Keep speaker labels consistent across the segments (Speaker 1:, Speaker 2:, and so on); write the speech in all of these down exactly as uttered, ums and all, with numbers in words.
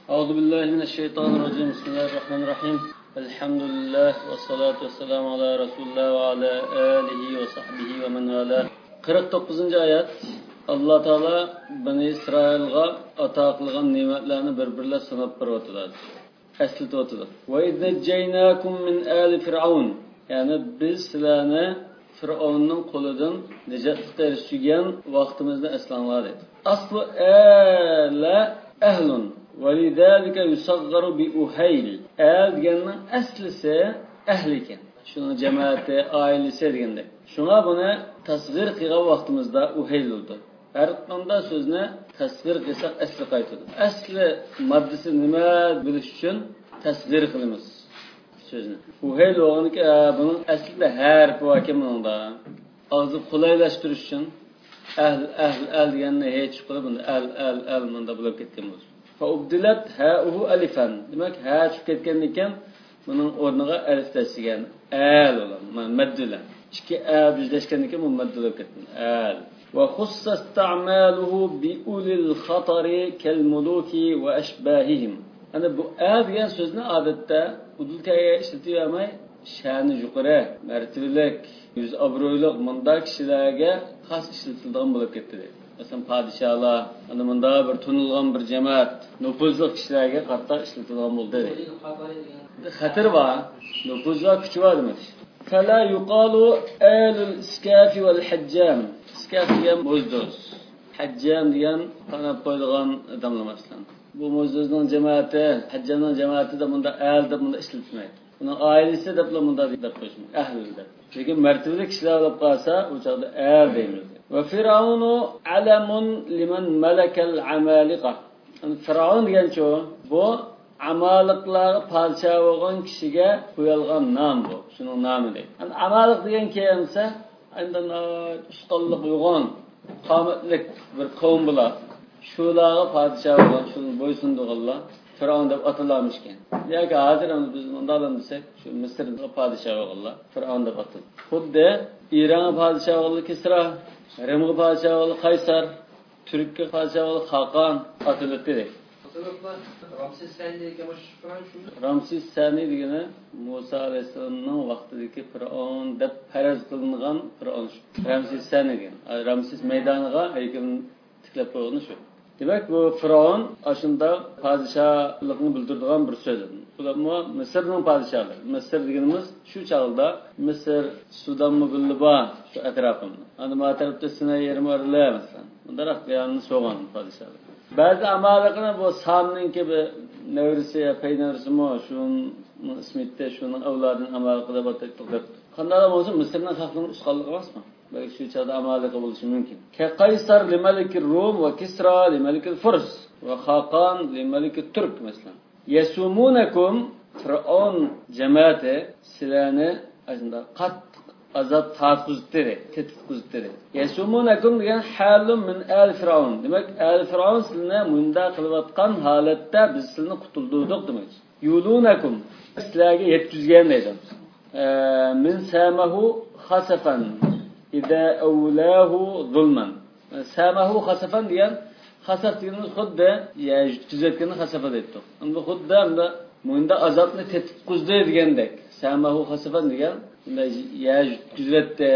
Speaker 1: أعوذ بالله من الشيطان الرجيم بسم الله الرحمن الرحيم الحمد لله والصلاة والسلام على رسول الله وعلى آله وصحبه ومن والاه. qirq to'qqizinchi oyat. Alloh taolo Bani Isroilga ato qilgan ne'matlarni bir-birlab sanab berayotdi. Eslatayotdi. Va idnajaynakum min ali fir'aun. Ya'ni biz sizlarni Fir'avnning qo'lidan najotga erishgan vaqtimizni eslanglar dedi. Aslu ala ahlun وَلِذَٰلِكَ يُصَغَّرُ بِأُهَيْلِ Əl deganning aslisi ahl ekan. Shuni jamoati, oilasi deganda. Shunga buni tasg'ir qilgan vaqtimizda uhayl bo'ldi. Har qanday so'zni tasg'ir qilsak asli qaytadi. Asli moddasi nima bilish uchun tasg'ir qilamiz so'zni. Uhayl o'g'aniki buning aslida harf va kimunda. Og'zi qulaylashtirish uchun ahl ahl ahl deganni hech qilib buni al al al munda bo'lib ketgan bo'ldi. فَأُبْدِلَتْ هَاؤُهُ أَلِفًا Demek ha çıkıp ketken iken bunun ornuna elif desigen el olan, meddülen. Çünkü el düzleşken iken bu meddülen kettin. El. وَخُصَّ اسْتَعْمَالُهُ بِأُولِي الْخَطَرِ كَالْمُلُوكِ وَأَشْبَاهِهِمْ Yani bu el diyen sözünü adette udulkaya işletiyor ama şanı yukarı, mertebelik, yüz abroyluk, manda kişilerge has işletildiğini bulup getirdi. Mesela padişahlar, hani bunda bir tunulgan bir cemaat, nüfuzlu kişilerge katta işletildiğini buldu dedi. Hatır var, nüfuzlu küçü var demek. فَلَا يُقَالُ اَلُ الْاِسْكَافِ وَالْحَجَّامِ İskaf diyen muzdoz. Haccam diyen kanap koyduğun adamlar mesela. Bu muzdozun cemaati, haccamın cemaati de bunda el de bunda işletilmek. Bunun ailesi de bunda da koşmak, ehl de. Çünkü mertebeli kişiler olup kalsa o çağda el deyimiz. Ve Firavunu alemun limen melekel amalika. Yani Firavun diyen çoğu bu amalıkları padişah olan kişiye koyulgan nam bu. Şunun namı değil. Yani amalık diyen kimse aynen ustallık uygun, kametlik bir kavim bular. Şuları padişah olan, şunun boysunduğu Allah Firavun da atılamışken. Ya ki hazır onu biz ondan desek şu Mısır'da padişah Allah Firavun da atıl. Xuddi İran padişah Allah Kisra, Rum padişah Allah Kaysar, Türk padişah Allah Hakan atılıp dedi.
Speaker 2: Ramses Sani degan Firavun şu.
Speaker 1: Ramses Sani degani Musa alayhisolamning vaqtidagi Firavun deb faraz qilingan Firavun. Ramses Sani degan. Ramses maydoniga haykalni tiklab qo'ygan shu. Demek bu Firavun aslında padişahlıkını bildirdiğin bir söz. Bu da Mısır'ın padişahı. Mısır dediğimiz şu çağda Mısır, Sudan mı bildiba şu etrafında. Hani ma tarafta Sinay yerimi arılıyor mesela. Bunlar akliyanını soğan padişahı. Bazı amalıkına bu Sam'ın gibi nevrisi ya peynirisi mi şunun ismitte şunun evladının amalıkına batıklıdır. Kandalam olsun Mısır'ın halkının uskallığı var mı? Belki şu çağda amalıkı buluşu mümkün. Ke Kaysar li melikir Rum ve Kisra li melikir Furs ve Hakan li melikir Türk mesela. Yesumunekum Firavun cemaati silahını aslında kat azap tatkuzları, tetkuzları. Yesumunekum diyen halun min el Firavun. Demek el Firavun siline munda kılıvatkan halette biz siline kutuldurduk demek. Yulunekum silahı yetküzgen neydi? Min samahu hasafen İza evlahu zulman. Samahu hasafen diyen hasaf diyenimiz xuddi ya tüzetkeni hasafat ettik. Ama xuddi anda munda azapni tetkuzdi degandek. Samahu hasafen diyen ya tüzette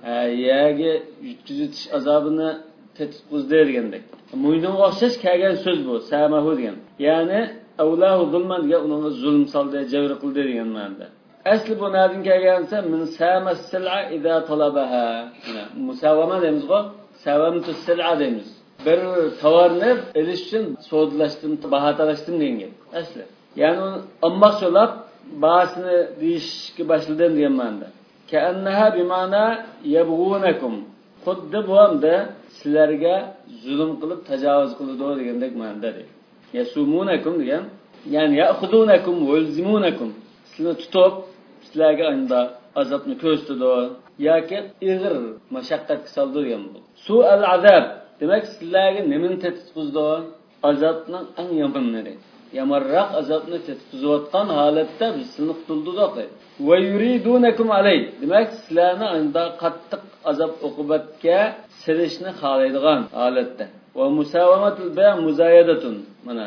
Speaker 1: yagi tüzetish azabini tetkuzdi degandek. Muydan o'xshash kelgan so'z bu samahu degan. Ya'ni evlahu zulman degan uni zulm soldi, jabr qildi degan ma'noda. Asli bu nereden gelgense min sama sil'a iza talabaha. Musavama demiz bu. Savamtu sil'a demiz. Bir tovarni elish uchun sodlashdim, bahatalashdim degan. Asli. Yani ammoq so'lab bahasini deyishga boshladim degan ma'noda. Ka'annaha bi ma'na yabghunakum. Xuddi bu hamda sizlarga zulm qilib tajovuz qiladi degandek ma'noda. Yasumunakum degan, ya'ni ya'khudunakum wa yulzimunakum. Sizni tutib sizlarga unda azobni ko'rsatdi yoki ig'ir mashaqqatga soldi degan bu. Su'al azab demak sizlarga nimani tetkizdi? Azobning eng yomonlari. Yamarroq azobni tetkizayotgan holatda biz sizni qutuldirdik. Va yuridunakum alay. Demak sizlarni unda qattiq azob uqubatga silishni xohlaydigan holatda. Va musawamatul bay' muzayadatun. Mana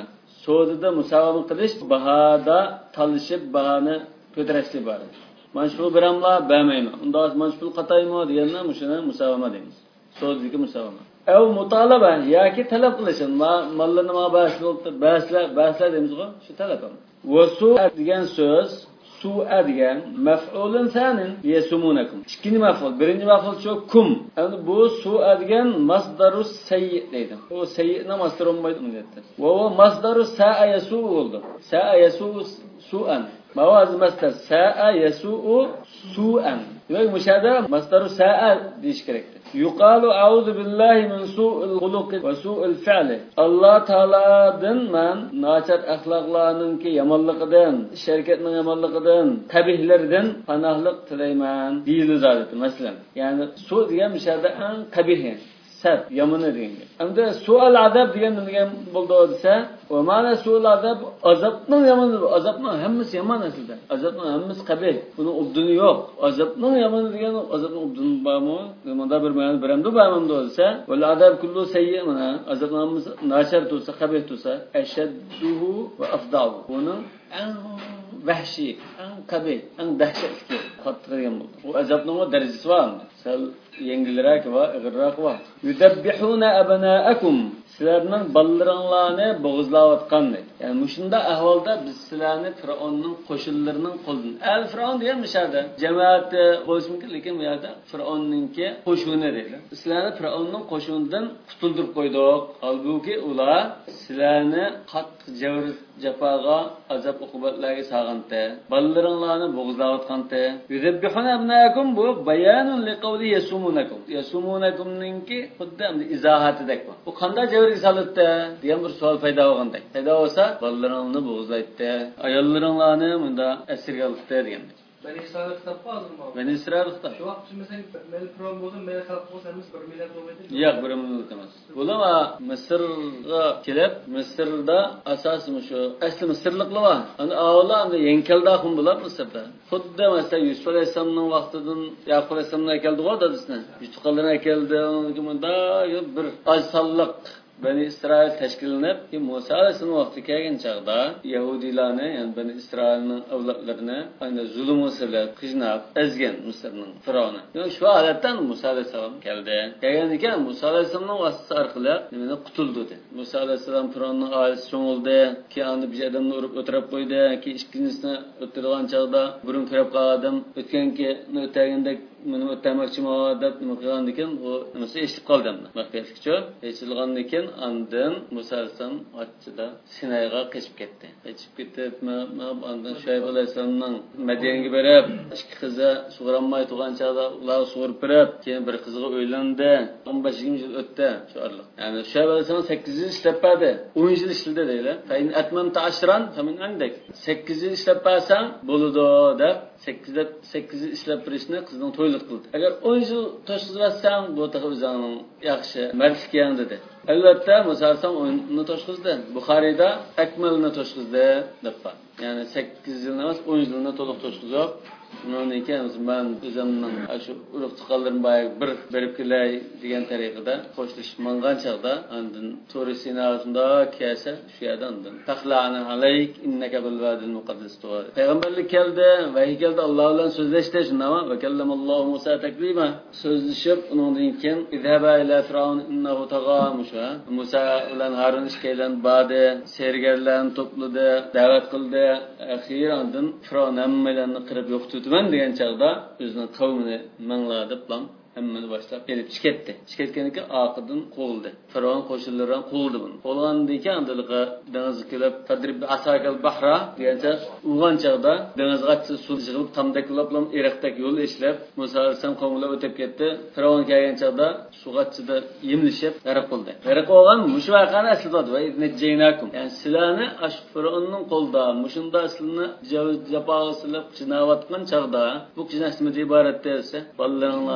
Speaker 1: Sodada musavama qilish bahada talishib bahani ko'tarishlik bor. Mana shu biramla bermayman. Unda mana shu qataymi deganda shuni musavama deymiz. Sodadagi musavama. Ev mutalaba yoki talab qilishim. Mallarni ma bahslar bahslar deymiz-ku, shu talab. Va su degan so'z su'a degan maf'ulun sanin yasumunakum. Ikkinchi maf'ul, birinchi maf'ul shu kum. Endi bu su'a degan masdarus sayyi deydi. O sayyi'ni masdar olmaydi bu yerda. Va o masdarus sa'a yasu bo'ldi. Sa'a yasu su'an. Mavaz masdar sa'a yasu su'an. Demak, mushada masdarus sa'a deyish kerak. Yuqalu a'udhu billahi min su'il xuluqi va su'il fi'li. Alloh taoladan men nachar axloqlarningki yomonligidan, sharkatning yomonligidan, tabihlaridan panohlik tilayman deydi zot. Masalan, ya'ni su degan mushada ang qabih, sab, yomoni degan. Endi su'al adab degan nima bo'ldi desa, va mana su'al adab azobning yomoni, azobning hammasi yomon aslida. Azobning hammasi qabih. Buning ubduni yo'q. Azobning yomoni degan azobning ubduni bormi? Nimada bir ma'no beramdi, bormi desa, val adab kullu sayyi' mana azobning hammasi nachar tursa, qabih tursa, ashadduhu va afdalu. Buning ang vahshiy, ang qabih, ang dahshatli qattiqroq bo'ldi. Bu azobning darajasi bor. Sal yengilroq va ig'irroq va yudabbihuna abnaakum. Sizlarning ballaringlarni bo'g'izlayotganni. Ya'ni mushunda ahvolda biz sizlarni Fir'avnning qo'shinlarining qo'lidan. Al Fir'avn degan mishada jamoati bo'lsin, lekin bu yerda Fir'avnningki qo'shini deydi. Sizlarni Fir'avnning qo'shinidan qutuldirib qo'ydik. Halbuki ular sizlarni qattiq javr jafoga, azab uqubatlarga sag'anti. Ballaringlarni bo'g'izlayotgandi. Yudabbihuna abnaakum bu bayanun liqawli yasumunakum. Yasumunakumningki xuddi izohatidek bu. Bu qanday risolatda degan bir savol paydo bo'lganda. Paydo bo'lsa, bolalaringni bo'g'izlaydi, ayollaringlarni bunda asirga oldi degan.
Speaker 2: Ben İsrail kitapı aldım abi.
Speaker 1: Ben İsrail kitap.
Speaker 2: Şu vakit mesela ben program bozdum, ben halk olsam bir millet olmaydı.
Speaker 1: Yok, bir millet emas. Bulama Mısırga kelip, Mısırda asasım şu. Asli Mısırlıklar var. Hani ağla hani yenkelda xum bular Mısırda. Xuddi mesela Yusuf Aleyhisselam'ın vaqtidan Yaqub Aleyhisselam'dan keldi o da bizne. Yutuqlarına keldi, onun gibi da bir azsallık Bani İsrail teşkilinib ki Musa Aleyhisselam vaqti kelgan chaqda Yahudilarni, yani Bani İsrailning avlodlarini ayni zulm usulida qijnab, ezgan Misrning Firavni. Yani shu holatdan Musa Aleyhisselam keldi. Kelgan ekan Musa Aleyhisselamning vasitasi orqali nimani qutuldi dedi. Musa Aleyhisselam Firavnning oilasi cho'ngildi, ki andi bir odamni urib o'tirib qo'ydi, ki ikkinchisini o'tirgan chaqda burun kirib qoldim, o'tganki o'tagandek meni o'tamoqchimi deb nima qilgan ekan, u nimasi eshitib qoldim. Maqsadlikcha eshitgandan keyin andin Musa Aleyhisselam hajjida Sinayga qochib ketdi. Qochib ketib, andan Shayb Aleyhisselamning Madinaga berib, ikki qizi sug'ranmay turgan chaqda ular sug'urib berib, keyin bir qizga uylandi. o'n besh yigirma yil o'tdi shu orliq. Ya'ni Shayb Aleyhisselam sakkiz yil ishlab berdi. o'n yil ishladi deydi. Fa in atmamta ashran famin andak. sakkiz yil ishlab bersang bo'ladi deb sakkiz yil ishlab berishni qizning to'ylik qildi. Agar o'n yil to'shqizsang, bu o'zingning yaxshi mardlik dedi. Albatta Musa Aleyhisselam o'yinni to'shqizdi. Buxoriyda akmalni to'shqizdi deb bor. Ya'ni sakkiz yil emas, o'n yilni to'liq to'shqizib, undan keyin men o'zimning shu urug' chiqqanlarim bir berib kelay degan tariqada qo'shilishib mangan chaqda andin To'ri Sinasida kelsa shu yerdan taqla'ana alayk innaka bil vadil muqaddas tuwa. Payg'ambarlik keldi, vahiy keldi, Alloh bilan so'zlashdi, shundami? Va kallamallohu Musa taklima. So'zlashib undan keyin izhaba ila fir'aun innahu tagha. Musa bilan Harun ishkaylan badi, sergarlarni to'pladi, da'vat qildi. Axir andin Fir'aun hammalarni qirib yo'qotdiman degan chaqda o'zining qavmini mangladib bilan hammani boshlab kelib chiqetdi. Chiqetgandan keyin oqidan qo'ldi. Fir'aun qo'shinlari qo'ldi buni. Qo'lgandan keyin andiliga dengizga kelib tadrib asakal bahra degancha uyg'on chaqda dengizga suv yig'ib tamdaklab bilan Iroqdagi yo'l ishlab Musa Aleyhisselam qavmlar o'tib ketdi. Fir'aun kelgan chaqda suvg'achida yemlishib g'arq qildi. G'arq bo'lgan mush voqeani aslida va idnajaynakum. Ya'ni sizlarni ash Fir'aunning qo'lda mushunda aslini jafoga silab jinovatgan chaqda bu jinoyatdan iborat desa, bolalaringlarni o'ttirib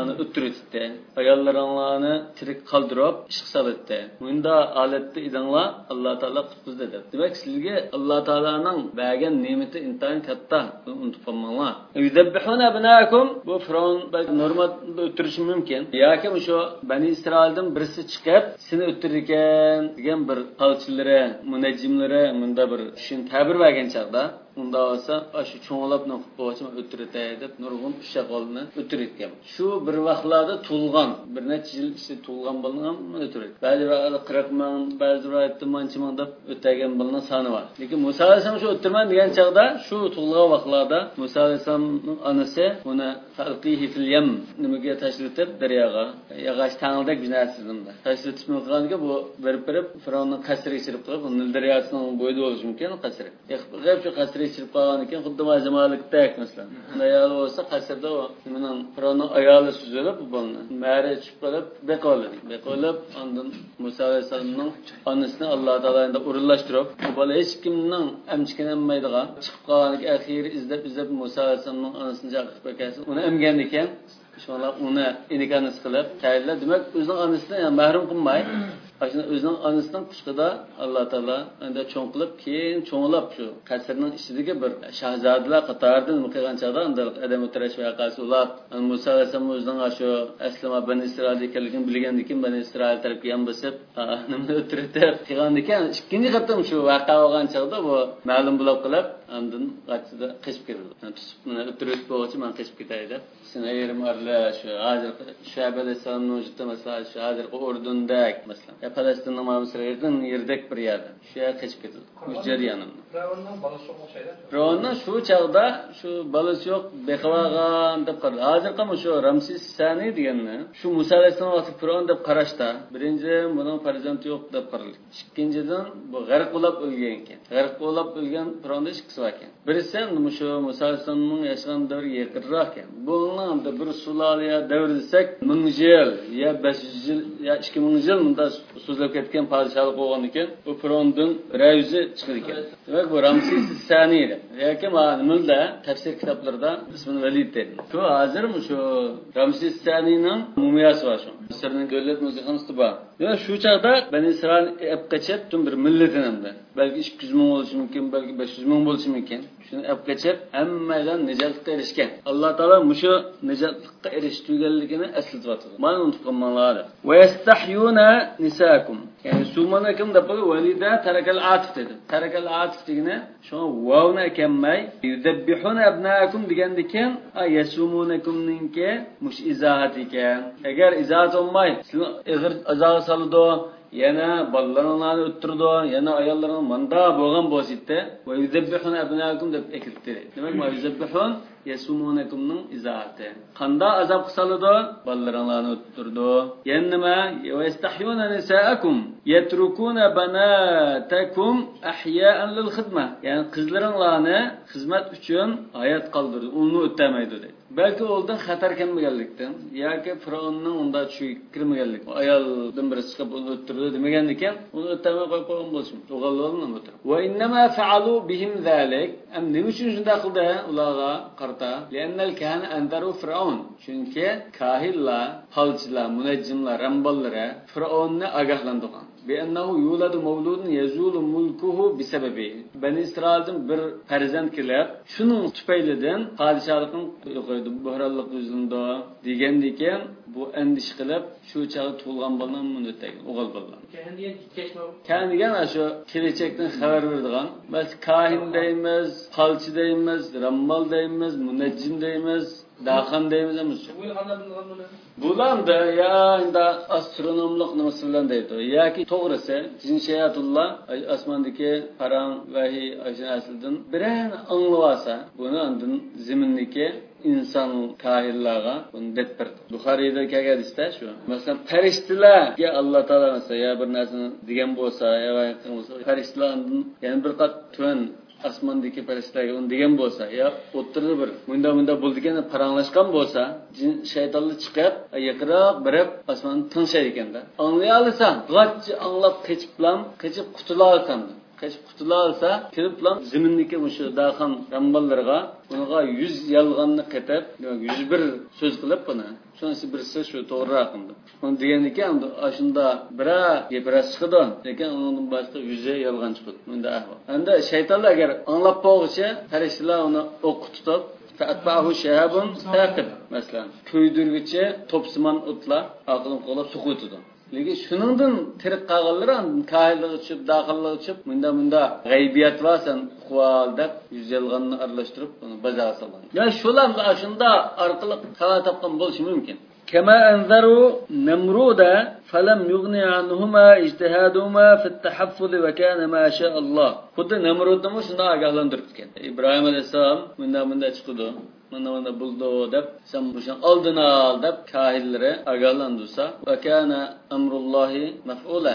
Speaker 1: o'tiribdi. Ayollarni tirik qoldirib, ishq solibdi. Bunda holatda idinglar Alloh taolo qutquz dedi. Demak, sizga Alloh taolaning bergan ne'mati intayin katta. Unutib qolmanglar. Yuzabbihuna abnaakum bu Fir'aun normal o'tirishi mumkin. Yoki shu Bani Isroildan birisi chiqib, seni o'tirirkan degan bir qalchilari, munajjimlari bunda bir shun ta'bir bergan chaqda unda olsa shu cho'nglabni qo'yib o'tiritay deb nurg'un shaqolni o'tiritgan. Shu bir vaqtlarda to'lgan, bir necha yil ichida to'lgan bo'lgan o'tirit. Ba'zi vaqtlarda qirq ming, ba'zi vaqtda mancha ming deb o'tagan bo'lgan soni bor. Lekin Musa alayhisalom shu o'tirman degan chaqda shu to'lgan vaqtlarda Musa alayhisalomning onasi uni falqihi fil yam nimaga tashlatib daryoga, yog'och tangildek binasida tashlatib qo'yganiga bu berib-berib Fir'avnning qasriga chirib qo'yib, Nil daryosining bo'yida bo'lishi mumkin qasri. Yaqib shu qasri chirib qo'ygan ekan, xuddi majmualikdek masalan. Ayol bo'lsa qasrda u nimaning Fir'avnning ayoli suzilib bo'ldi. Mari chiqib qolib, beqoladi. Beqolib, ondan Musa alayhisalomning onasini Alloh taoloning o'rinlashtirib, bu bola hech kimning amchikinolmaydigan chiqib qolganiga axiri izlab izlab Musa alayhisalomning onasini chaqirib kelsa, uni emgan ekan. Shunlar uni inikanisi qilib, tayyorlab, demak o'zining onasidan ham mahrum qilmay, Aslında özünün anısından kuşkuda Allah Teala anda çoğun qilib, keyin çoğunlab şu qasrning ichidagi bir shahzodalar qatoridan muqaygan chaqda anda adam o'tirish voqeasi ular Musa alayhisalom o'zining shu aslama Bani Isroil ekanligini bilgandan keyin Bani Isroil tarafga ham bosib, nima o'tirib qilgandan keyin ikkinchi qatam shu voqea bo'lgan chaqda bu ma'lum bo'lib qilib, andin qatida qishib keldi. Tusib mana o'tirib bo'lsa men qishib ketay deb. Seni yerim arla shu hozir Shuayb alayhisalomning o'zida masalan shu hozir Urdundak masalan Falastinning mamlakatidan yerdek bir yerda. Shu yerga qechib ketdi. Jaryanimni.
Speaker 2: Firavunning balasi yo'q o'xshaydi.
Speaker 1: Firavunning shu chaqda shu balasi yo'q beqavagan deb qaradi. Hozir ham shu Ramses Sani deganni shu Musa alayhisalom vaqti Firavun deb qarashda, birinchi buning farzandi yo'q deb qaraldi. Ikkinchidan bu g'arq bo'lib o'lgan ekan. G'arq bo'lib o'lgan Firavunning ikkisi bor ekan. Birisi shu Musa alayhisalomning yashagan davri yaqinroq ekan. Bundan da bir suloliya davr desak, ming yil ya besh yuz yil ya ikki ming yil bunda so'zlab ketgan podshohlik bo'lgan ekan, bu Firavunning rayuzi chiqdi ekan. Demak bu Ramses Sani edi. Yoki ma'lumda tafsir kitoblarida ismini Valid dedi. Shu hozir shu Ramses Sanining mumiyasi bor shu. Misrning davlat musiqasi bor. Demak shu chaqda Bani Isroil ep qachib tun bir millatini balki ikki yuz ming bo'lishi mumkin, balki besh yuz ming bo'lishi mumkin. Shuni ep qachib hammadan nijotga erishgan. Alloh taolo mushu nijotga erishtirganligini eslatib mana unutib qolmanglar. Va yastahyuna nisakum. Ya'ni sumanakum deb valida tarakal atif dedi. Tarakal atif degani shu vavna kelmay yuzabbihuna abnaakum degandikan ayasumunakumninki mush izohat ekan. Agar izohat olmay sizni ig'ir azob soldi, yana bolalarni o'ttirdi, yana ayollarni manda bo'lgan bo'lsa, va yuzabbihuna abnaakum deb ekildi. Demak, ma yuzabbihun yasumunakumning izohati. Qanda azob qiladi, bolalarni o'ttirdi. Yana nima? Va yastahyuna nisaakum yatrukuna banatakum ahya'an lil xidma. Ya'ni qizlaringlarni xizmat uchun hayot qoldirdi, uni o'tamaydi dedi. Belki oldan xatar kelmaganlikdan yoki Firavunning unda tushib kirmaganlik. Ayoldan biri chiqib uni o'ttirdi demagan ekan, uni o'tamay qo'yib qo'ygan bo'lsin. O'g'illarni o'tirib. Va innama fa'alu bihim zalik. Am nima uchun shunday qildi ularga qarta? Li'annal kahana andaru Firavun. Chunki kahillar, falchilar, munajjimlar, ramballara Firavunni ogohlantirgan. بأنه يولد مولود يزول ملكه بسببه. Bani İsrail'den bir farzand kelib, şunun tüpeylidən padişahlıqın yo'qaydi, buhralıq yüzündə degəndikən bu endiş qilib, şu çağı tug'ilgan bolan buni o'taydi, o'g'il bolan.
Speaker 2: Kahin kechma.
Speaker 1: Kahin degan shu kelajakdan xabar beradigan, biz kahin deymiz, falchi deymiz, rammal deymiz, munajjim deymiz, daxan deymiz emas.
Speaker 2: Bu qanday bilgan buni?
Speaker 1: Bulamda ya inda astronomlik nimasi bilan deydi. Yoki to'g'risi Jinshayatulloh osmondagi parang vahiy ajnasildan biran anglasa, buni andin ziminniki inson kahillarga buni deb berdi. Buxoriyda kelgan hadisda shu. Masalan, farishtalarga Alloh taolo masalan ya bir narsani degan bo'lsa, ya bo'lsa, farishtalar yana bir qat tuvan osmondagi farishtalarga uni degan bo'lsa, ya o'tirdi bir bunda bunda bo'ldigan paranglashgan bo'lsa, jin shaytonlar chiqib, yaqinroq birib osmonni tinchaydi ekanda. Anlay olasan, g'atchi anglab qechib bilan qechib qutula olasan. Kaçıp qutula olsa, kirib lan zimindeki muşu dağın ramballarga, bunga yüz yalğanını qetep, yüz bir söz qilib buna. Şunisi birisi şu to'g'ri raqamdi. Onu degandiki, endi ashunda bira gapirasi chiqdi, lekin undan boshqa yüze yolg'on chiqdi. Bunda ahvol. Endi shaytonlar agar anglab qo'g'icha, farishtalar uni o'qitib Fa'atba'hu shahabun taqib. Masalan, ko'ydirgichi to'psimon o'tlar aqlim qo'lab suqutdi. Lekin shuningdan tirik qolganlar kahillik uchib, daxillik uchib, munda munda g'aybiyat va san quvol deb yuz yolg'onni aralashtirib uni bazaga solgan. Yani shular shunda orqali xabar topgan bo'lishi mumkin. كما أنذروا نمرودا فلم يغني عنهما اجتهادهما في التحفظ وكان ما شاء الله. خود نمرود'da mı şunda agahlandırıp gitken. İbrahim Aleyhisselam mında mında çıkıdı. Mında mında buldu dep sen bu şan aldın al dep kahillere agahlandırsa ve kana emrullahi mef'ula.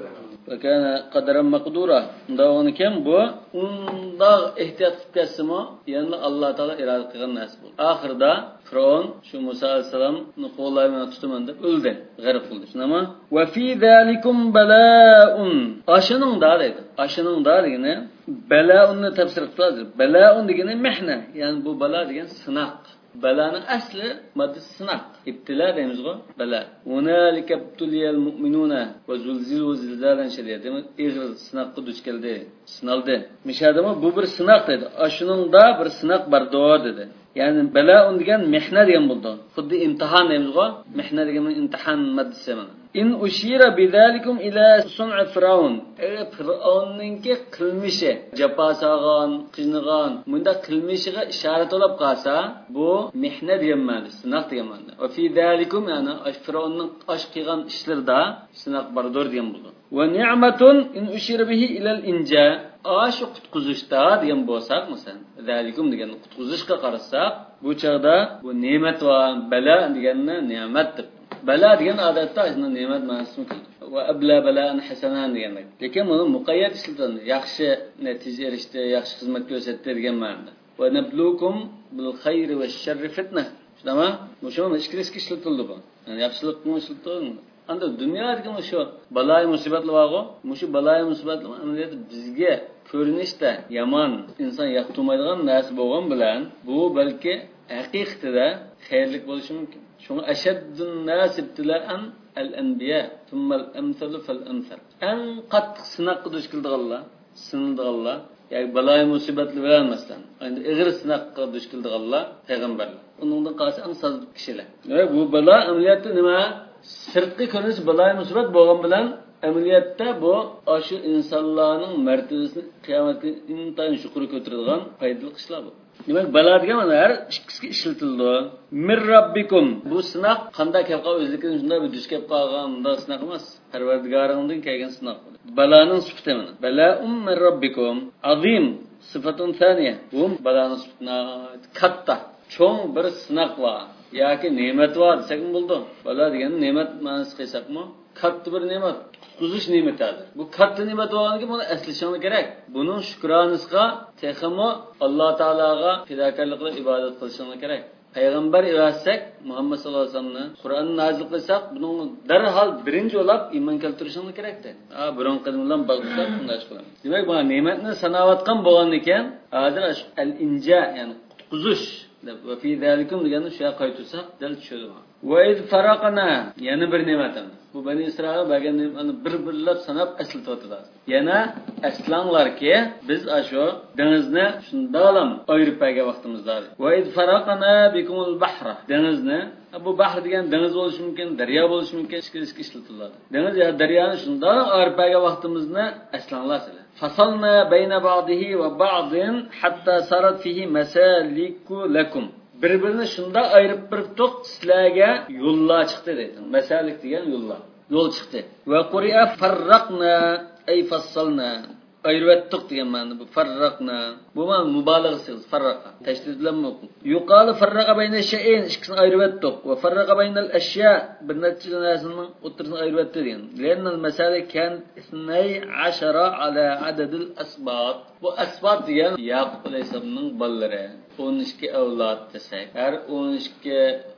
Speaker 1: Ve kana qadaran maqdura. Unda onu kim bu? Unda ihtiyat qilib yani Allah Taala irade qilgan narsa bu. Ahirda Firavun şu Musa Aleyhisselam'ın qo'llarini tutaman deb o'ldi, g'arq qildi. Shunami? Va fi zalikum bala'un. Aşının da dedi. Aşının da degani bala'unni tafsir qiladi. Bala'un degani mehna, yani bu bala degan sinoq. Bala'nın asli maddesi sınav. İptila deymiz o. Bala. Hunalike ibtuliyel mu'minuna ve zulzilu zilzalen şeriye. Demek İğir sınavda düş geldi. Sınavdı. Mişadama bu bir sınav dedi. Aşının da bir sınav var doğru dedi. Yani bala on degen mehna degen buldu. Xuddi imtihan deymiz o. Mehna degen imtihan maddesi mana. İn ushira bizalikum ila sun'a firavun. Evet, Firavunninki qilmishi, japa sağan, qiynigan, bunda qilmishiga ishorat olib qolsa, bu mehna degan ma'no, sinoq degan ma'no. Va fi zalikum yani Firavunning osh qilgan ishlarida sinoq bordir degan bo'ldi. Va ni'matun in ushira bihi ila al-inja. Ash qutquzishda degan bo'lsak, masalan, zalikum degan qutquzishga qarasak, bu chaqda bu ne'mat va bala deganni ne'matdir. Bala degan odatda shunday ne'mat ma'nosini qildi. Va abla balan hasanan deganlar. Lekin buni muqayyat ishlatiladi. Yaxshi natija erishdi, yaxshi xizmat ko'rsatdi degan ma'noda. Va nablukum bil khayri va sharri fitna. Shunami? Bu shu ishkilishga ishlatildi bu. Yani yaxshilikni ishlatildi. Anda dunyodagi shu balay musibatlar bor-ku, shu balay musibatlar amaliyotda bizga ko'rinishda yomon, inson yoqtirmaydigan narsa bo'lgan bilan, bu balki haqiqatda xayrlik bo'lishi mumkin. Şunu eşeddün nas ibtila'an el-enbiya, thumma el-emsalu fel-emsal. En qattiq sınaqqa duch keldiganlar, sınildiganlar, yani balay musibatli bilan masalan, endi ig'ir sınaqqa duch keldiganlar payg'ambarlar. Uningdan qarasa eng soz kishilar. Demak, bu bala amaliyotda nima? Sirtqi ko'rinish balay musibat bo'lgan bilan amaliyotda bu o'sha insonlarning martabasini qiyomatga intayin shukri ko'taradigan foydali ishlar bu. Demek bala degan mana har ikkisiga ishlatildi. Mir robbikum. Bu sinoq qanday kelib qolib o'zligidan shunday bir duch kelib qolgan bunda sinoq emas. Parvardigoringdan kelgan sinoq. Balaning sifati mana. Bala um mir robbikum. Azim sifatun thaniya. Bu balaning sifatına katta, cho'ng bir sinoq bor yoki ne'mat bor desak bo'ldi. Bala degan ne'mat ma'nosi qilsakmi? Katta bir ne'mat. Quzush ne'matidir. Bu katta ne'mat bo'lganki buni aslashinglar kerak. Buning shukronasiga texmo Alloh taologa fidokorlik qilib ibodat qilishinglar kerak. Payg'ambar evasak Muhammad sallallohu alayhi vasallamni Qur'onni nozil qilsak, buni darhol birinchi bo'lib iymon keltirishinglar kerak-da. Ha, biron qilib bilan bog'lab bunday qilamiz. Demak, bu ne'matni sanovatgan bo'lgan ekan, hozir al-inja, ya'ni quzush va fi zalikum deganni shu yoqqa qaytirsak, dal tushadi. Va iz faraqna, yana bir ne'matim. Bu Bani Isroil bergan ne'matni bir-birlab sanab eslatib yana eslanglarki biz asho dengizni shundalam ayirib bergan vaqtimizda. Va iz faraqna bikumul bahra. Dengizni, bu bahr degan dengiz bo'lishi mumkin, daryo bo'lishi mumkin, ishkilishga ishlatiladi. Dengiz ya daryoni shundalam ayirib bergan vaqtimizni eslanglar sizlar. Fasalna bayna ba'dihi va ba'din hatta sarat fihi masaliku lakum. Bir-birini shunda ayirib birib sizlarga yo'llar chiqdi deydi. Masalik degan yo'llar. Yo'l chiqdi. Va quri'a farraqna ay fassalna. Ayirib degan ma'no bu farraqna. Bu ma'no mubolag'a siz farraqa. Tashdidlanma o'qing. Yuqalu farraqa bayna shay'in, ikkisini ayirib va farraqa baynal ashya, bir necha narsaning o'rtasini ayirib degan. Lannal masalik kan ithnay ashara ala adadil asbat. Bu asbat degan Yaqub alayhisolamning bolalari. o'n ikki avlod desak, har o'n ikki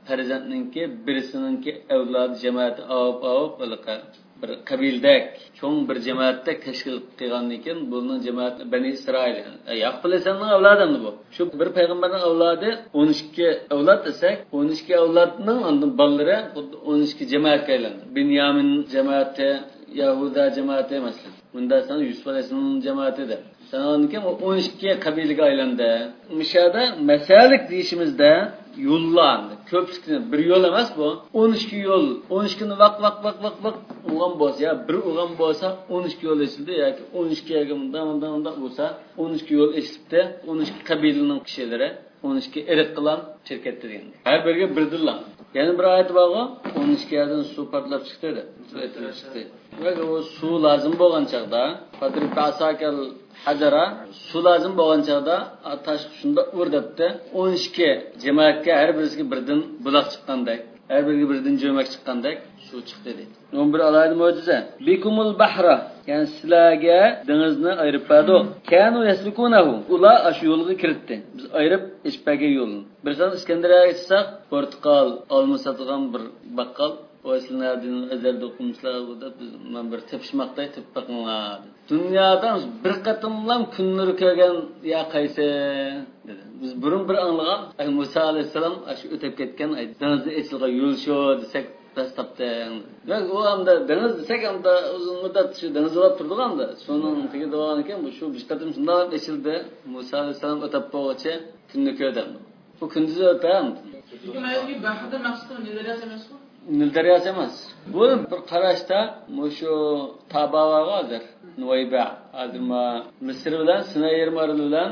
Speaker 1: farzandninki birisininki avlod jamoati olib olib bir qabildek cho'ng bir jamoatda tashkil qilgandan keyin buning jamoat Bani Isroil yo'q bilasanning avlodini bu shu bir payg'ambarning avlodi o'n ikki avlod desak o'n ikki avlodning ondan bolalari o'n ikki jamoatga aylandi. Binyamin jamoati, Yahuda jamoati emas. Bunda sana Yusuf alayhisolamning jamoatida. Sananiki o'n ikki qabilaga aylandi. Mishada masalik deyishimizda yo'llarni ko'plikni bir yo'l emas bu o'n ikki yo'l o'n ikki ni vaq vaq vaq vaq vaq o'g'an bo'lsa ya bir o'g'an bo'lsa o'n ikki yo'l eshildi yoki o'n ikki ga bundan bundan bundan bo'lsa o'n ikki yo'l eshitibdi o'n ikki qabilaning kishilari o'n ikki irq qilan shirkatda degan har biriga birdirlar yana bir oyat bor o'n ikki yerdan suv portlab chiqdi dedi suv etilib chiqdi va u suv lozim bo'lgan chaqda fadrib asakal hajara suv lozim bo'lgan chaqda tash shunda urdabdi o'n ikki jamoatga har birisiga birdan buloq chiqqandek har biriga birdan jo'mak chiqqandek suv chiqdi dedi. o'n bir alayhi mo'jiza bikumul bahra yani sizlarga dengizni ayirib berdi. Kanu yaslukunahu ular shu yo'lga kiritdi. Biz ayirib ishpaga yo'lni. Bir xil Iskandariyaga chiqsak, Portugal olma sotgan bir baqqal O'slarning azalda o'qimishlar bo'ldi. Biz men bir tepishmoqday tepaqinlar. Dunyodan bir qatimlam kunlar ko'rgan ya qaysi dedi. Biz burun bir anglagan Musa alayhisalom shu o'tib ketgan dengizni ichilgan yo'l shu desak dastlabda. Va u hamda dengiz desak hamda uzun muddat shu dengiz olib turdiganda, so'ning tegi davom ekan bu shu bir qatim shunday ichildi. Musa alayhisalom o'tib bo'lgacha kunni ko'rdi. Bu kunduzi o'tam.
Speaker 2: Lekin mayli bahda maqsad nil daryosi emasmi?
Speaker 1: Nil daryosi emas. Bu bir qarashda shu Tabaga hozir Nuvayba hozir ma Misr bilan Sinay marili bilan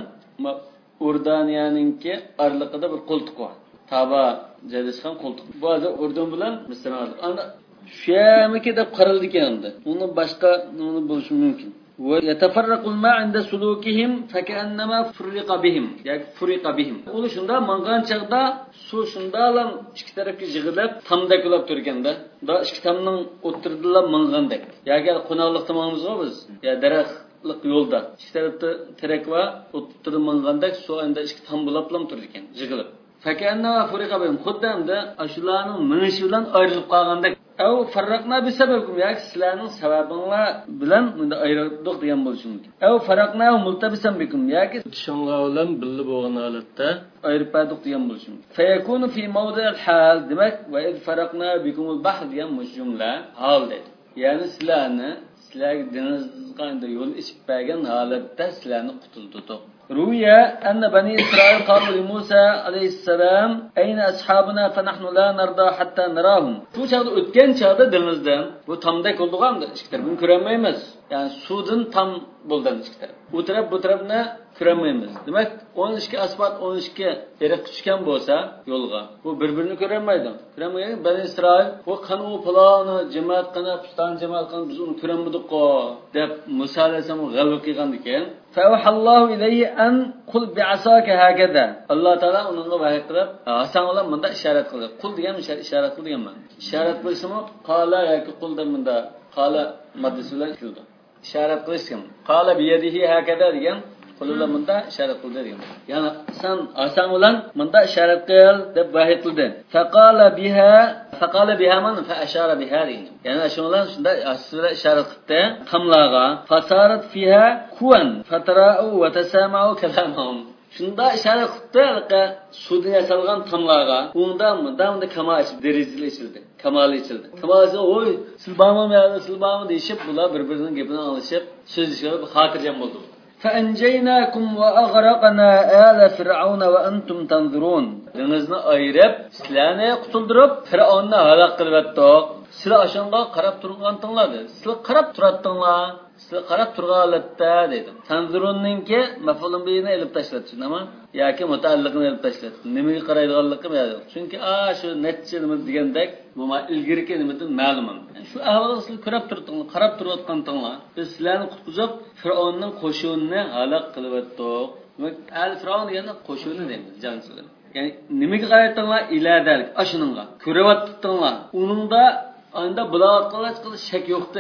Speaker 1: Urdaniyaninki araliqida bir qo'ltiq bor. Taba joylashgan qo'ltiq. Bu hozir Urdun bilan Misr arasida. Ana shamiki deb qaraldi ekanda. Uni boshqa nima bo'lishi mumkin. Ve yatafarraqul ma inda sulukihim fekannama furriqa bihim. Yani furriqa bihim. Ulu şunda mangan çağda su şundalan iki tarafga yig'ilib tamdak ulab turganda, da ikki tamning o'tirdilar mangandek. Yoki qo'noqlikda mangizgo biz. Ya daraxtlik yo'lda ikki tarafda terak va o'tirib mangandek su endi ikki tam bulablam turdi ekan, yig'ilib. Fekannama furriqa bihim. Xuddamda ashulaning minishi bilan ayrilib qolgandek. Ev farraqna bi sebebkum ya sizlarning sababinglar bilan bunda ayirdik degan bo'lishi mumkin. Ev farraqna multabisan bikum yoki shunga bilan birga bo'lgan holatda ayirib berdik degan bo'lishi mumkin. Fa yakunu fi mawdi'il hal demak va id farraqna bikumul bahr degan jumla hal dedi. Ya'ni sizlarni sizlarga dengizga yo'l ichib bergan holatda sizlarni qutuldirdik. Ruya anna bani Isroil qalu li Musa alayhissalam ayna ashabuna fa nahnu la narda hatta narahum. Bu chaqda o'tgan chaqda dengizdan bu tamdak bo'lganida ikki tarafni ko'rolmaymiz. Ya'ni suvdan tam bo'lgan ikki taraf. Bu taraf bu tarafni ko'rolmaymiz. Demak o'n ikki asbat o'n ikki eriq tushgan bo'lsa yo'lga bu bir-birini ko'rolmaydi. Ko'rolmagan bani Isroil bu qani u faloni jamoat qana piston jamoat qana biz uni ko'rolmadik-ku deb Musa alayhisalom g'alaba qilgan ekan. Fa'ahallahu ilayhi an qul bi'asaka hakada. Alloh taolo unga vahiy qilib, Hasan bilan bunda ishorat qildi. Qul degan ishorat qil degan ma'no. Ishorat qilishmi? Qala yoki qul deb bunda qala maddasi bilan keldi. Ishorat qilishim. Qala bi yadihi hakada degan qo'llar bunda ishorat qildi degan. Ya'ni san Hasan bilan bunda ishorat qil deb vahiy qildi. Faqala biha faqala biha man fa ashara biha degan. Ya'ni shunlar shunda asli ishorat qildi. Tamlaga fasarat fiha kuwan fatara'u wa tasama'u kalamahum. Shunda ishorat qildi suvdan yasalgan tamlarga unda mudamda kamal derizli ichildi. Kamal ichildi. Kamalsa oy silbamam ya silbamam deyishib bular bir-birining gapini anglashib so'zlashib xotirjam bo'ldi. فأنجيناكم وأغرقنا آل فرعون وأنتم تنظرون. Dengizni ayirib, sizlarni qutuldirib, Fir'avnni halok qilib etdik. Sizlar ashunga qarab turgantinglar dedi. Sizlar qarab turatdinglar. Sizlar qarab turganlarda dedi. Tanzurunninki maf'ulun bihini elib tashladi, nima? Yoki mutaalliqni elib tashladi. Nimaga qaraydiganligim yo'q. Chunki a shu netchi nima degandek, bu ma ilgirki nimadan ma'lum. Shu ahvolni sizlar ko'rib turibdinglar, qarab turayotgantinglar. Biz sizlarni qutqizib, Fir'avnning qo'shinini halok qilib etdik. Al Fir'avn deganda qo'shini deymiz, janchilar. Yani nimaga qarayotdinglar? Iladalik, ashuningga. Ko'ryaptinglar. Uningda anda buloqqa qilish shak yo'qdi.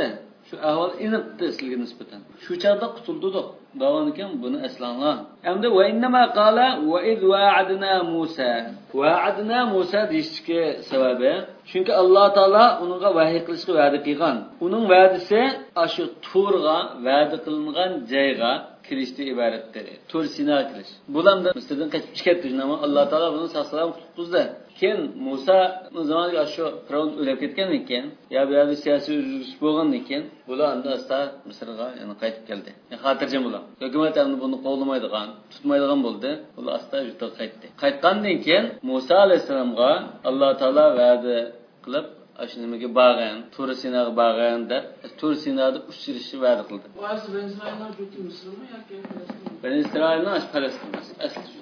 Speaker 1: Şu ahval iniqdi sizlarga nisbatan. Shu chaqda qutuldik. Davanıken bunu eslanglar. Hem de ve innema qala ve iz wa'adna Musa. Wa'adna Musa deyishki sebebi. Çünkü Allah Taala onunğa vahiy qilishga va'da qilgan. Uning va'dasi shu Turga va'da qilingan joyga kirishdi iboratdir. Tur Sina kirish. Bulamda Misrdan qochib chiqdi, ama Allah Taala buni saqlab qutqizdi. Keyin Musa zamoniga shu Firavun o'lib ketgan ekan, ya bu yerda siyosiy o'zgarish bo'lgan ekan, bular endi asta Misrga yana qaytib keldi. Yani xotirjam bular. Hukumat endi buni qo'llamaydigan, tutmaydigan bo'ldi. Ular asta yurtga qaytdi. Qaytgandan keyin Musa alayhisalomga Alloh taolo va'da qilib, ashunimaga bag'an, Tur Sinaga bag'an deb, Tur Sinada uchrashishni va'da qildi.
Speaker 2: Bu asli Ben İsrail'den kötü Mısır mı yoki Filistin?
Speaker 1: Ben İsrail'dan Filistin. Asli.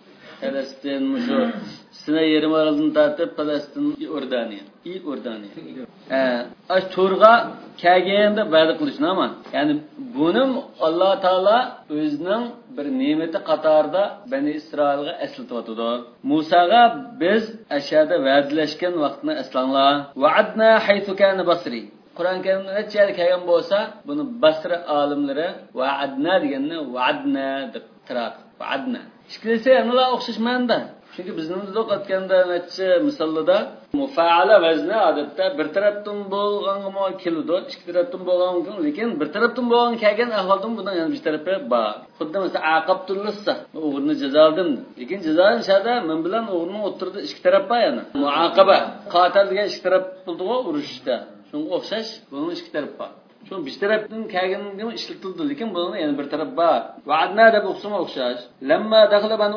Speaker 1: Filistin mushu Sinay yerim aralığını tartib Filistin Iordaniya. Iordaniya. Eh, aş Turga kelganda va'da qilishni ama, ya'ni buni Alloh taolo o'zining bir ne'mati qatorida Bani Isroilga eslatibdi. Musaga biz ashada va'dalashgan vaqtni eslanglar. Wa'adna haythu kana basri. Qur'on Karimda necha kelgan bo'lsa, buni Basra olimlari wa'adna deganni wa'adna deb tiraq. Wa'adna. Ishkilsa yana o'xshashmanda. Çünkü bizning o'qitganda necha misolda mufaala vazni odatda bir tarafdan bo'lganmi keladi, ikki tarafdan bo'lganmi, lekin bir tarafdan bo'lgan kelgan ahvoldan bundan yana bir tarafi bor. Xuddi masalan aqabtullissa, o'g'irni jazoldim. Lekin jazoin shada men bilan o'g'irning o'tirdi ikki taraf bor yana. Muaqaba, qatil degan ikki taraf bo'ldi-ku urushda. Shunga o'xshash, bunun ikki taraf bor. Şu bir tarafdan kelganini ishlatildi, lekin bunun yana bir taraf bor. Va'adna deb o'xshama o'xshash. Lamma daxala banu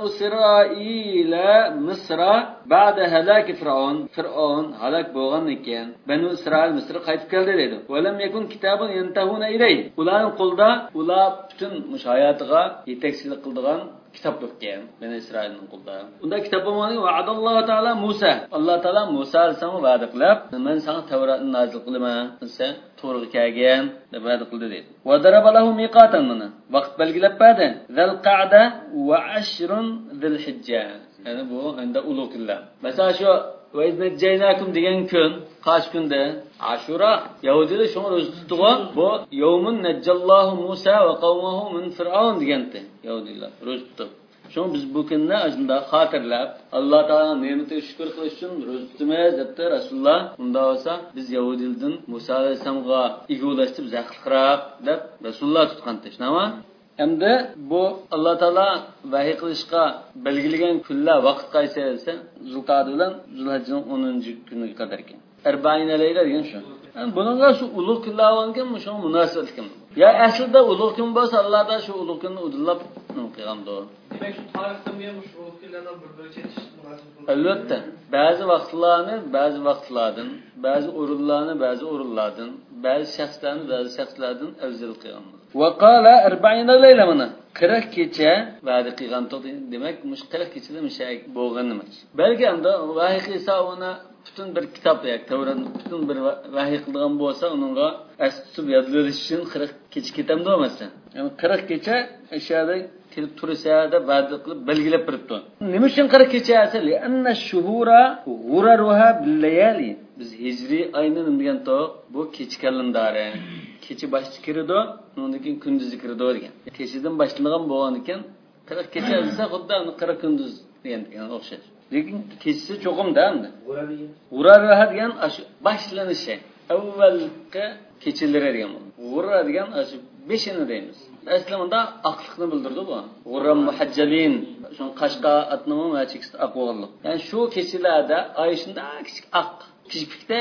Speaker 1: Isroila Misra ba'da halak Fir'aun. Fir'aun halak bo'lgandan keyin Banu Isroil Misrga qaytib keldi dedi. Va lam yakun kitabun yantahuna ilay. Ularning qo'lda ular butun mushayatiga yetakchilik qildigan kitap yo'qkan. Bani Isroilning qo'lda. Unda kitap bo'lmadi. Va'adallohu taala Musa. Alloh taala Musa alayhisalomga va'da qilib, men sana Tavratni nozil qilaman. Sen to'g'ri kelgan deb va'da qildi dedi. Va daraba lahu miqatan mana. Vaqt belgilab berdi. Zal qa'da va ashrun zil hijja. Yani bu endi ulug' kunlar. Masalan shu va iznajaynakum degan kun, qaysi kunda? Ashura. Yahudilar shuni ro'za tutdi. Bu yawmun najjallohu Musa va qavmuhu min Fir'aun degandi. Yahudilar ro'za tutdi. Şun biz bu kunni ajinda xotirlab, Alloh taolaning ne'matiga shukr qilish uchun ro'za tutamiz debdi Rasululloh. Unda bo'lsa biz Yahudilardan Musa alayhisalomga igolashib zaqliqroq deb Rasululloh tutqandi. Shunaqa? Endi bu Alloh taolo vahiy qilishga belgilagan kunlar vaqt qaysi esa Zulqa'da bilan Zulhijjaning o'ninchi kuniga qadar ekan. Arba'in layla degan shu. Yani bununla şu ulug' kunlar olgan shu munosabat kim? Ya aslida ulug' kun bo'lsa Allohda shu ulug' kunni udillab qilgandir.
Speaker 2: Demek şu tarixda ham shu ulug' kunlardan bir-biriga yetish munosabat.
Speaker 1: Albatta, ba'zi vaqtlarni, ba'zi vaqtlardan, ba'zi o'rinlarni, ba'zi o'rinlardan, ba'zi shaxslarni, ba'zi shaxslardan afzal qilgandir. Va qala arba'in layla mana qirq kecha va'da qilgan demak, mush qirq kechada mushay bo'lgan nima? Balki unda vahiy qilsa uni bütün bir kitap ya, Tevrat'ın bütün bir vahiy qilgan bo'lsa, uningga asitib yodlash uchun qirq kecha ketamdi bo'lmasa. Yani qirq kecha ashada kelib tursa deb va'da qilib belgilab turibdi. Nima uchun qirq kecha asli? Anna shuhura ghuraruha bil layali. Biz hijriy oyni degan to bu kecha kalendari. Kecha boshqa kirdi, undan keyin kunduz kirdi degan. Kechadan boshlangan bo'lgan ekan, qirq kecha desa xuddi qirq kunduz degan o'xshash. Lekin kechisi cho'qimda endi. G'urarha degan boshlanishi. Avvalgi kechalari degan bu. G'urra degan shu beshini deymiz. Aslida aqliqni bildirdi bu. G'urram muhajjalin. Shu qashqa atnimi va chekist aqvolliq. Ya'ni shu kechalarda oyishinda kichik aq, kichikda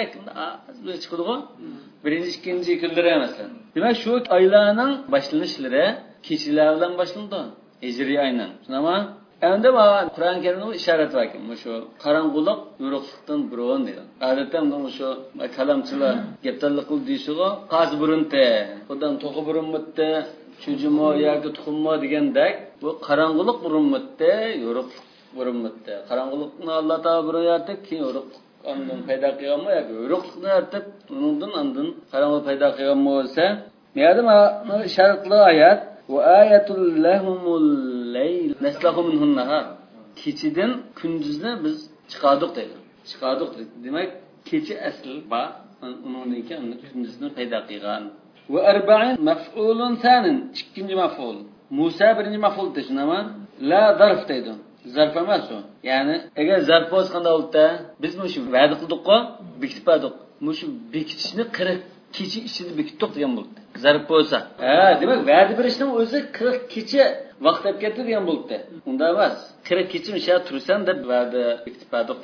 Speaker 1: az chiqadi-ku. Birinchi, ikkinchi kunlari emaslar. Demak, shu oylarning boshlanishlari kechalar bilan boshlandi. Hijriy oyning. Shunami? Endi bu Qur'on Karimda ishorat var ki, shu qarang'uliq yo'riqlikdan burun deydi. Odatda bu shu kalamchilar gaptallik qilib deyishga qazi burunte, xudan to'qi burunmitdi, chujimo yoki tuxummo degandek, bu qarang'uliq burunmitdi, yo'riqlik burunmitdi. Qarang'uliqni Alloh taolo burun yaratib, keyin yo'riqlik ondan paydo qilganmi yoki yo'riqlikni yaratib, undan ondan qarang'ulik paydo qilganmi bo'lsa, meyada mana ishoratli oyat va ayatul lahumul layl naslahu minhun nahar. Kechidan kunduzni biz chiqardik deydi. Chiqardik deydi. Demak, kecha asl ba, undan keyin kunduzni paydo qilgan. Ve arba'in mef'ulun thanin. İkinci mef'ul. Musa birinci mef'ul düşünemen. La zarf deydi. Zarf emas o. Yani eğer zarf olsa olsa biz bu şu va'da qildik o, bekitdik. Bu şu bekitishni qirq kecha ichida bekitdik degan bo'ldi. Zarf bo'lsa. Ha, demak va'da berishning o'zi qirq kecha vaqt olib ketdi degan bo'ldi. Unda emas. qirq kecha misha tursan deb va'da bekitdik.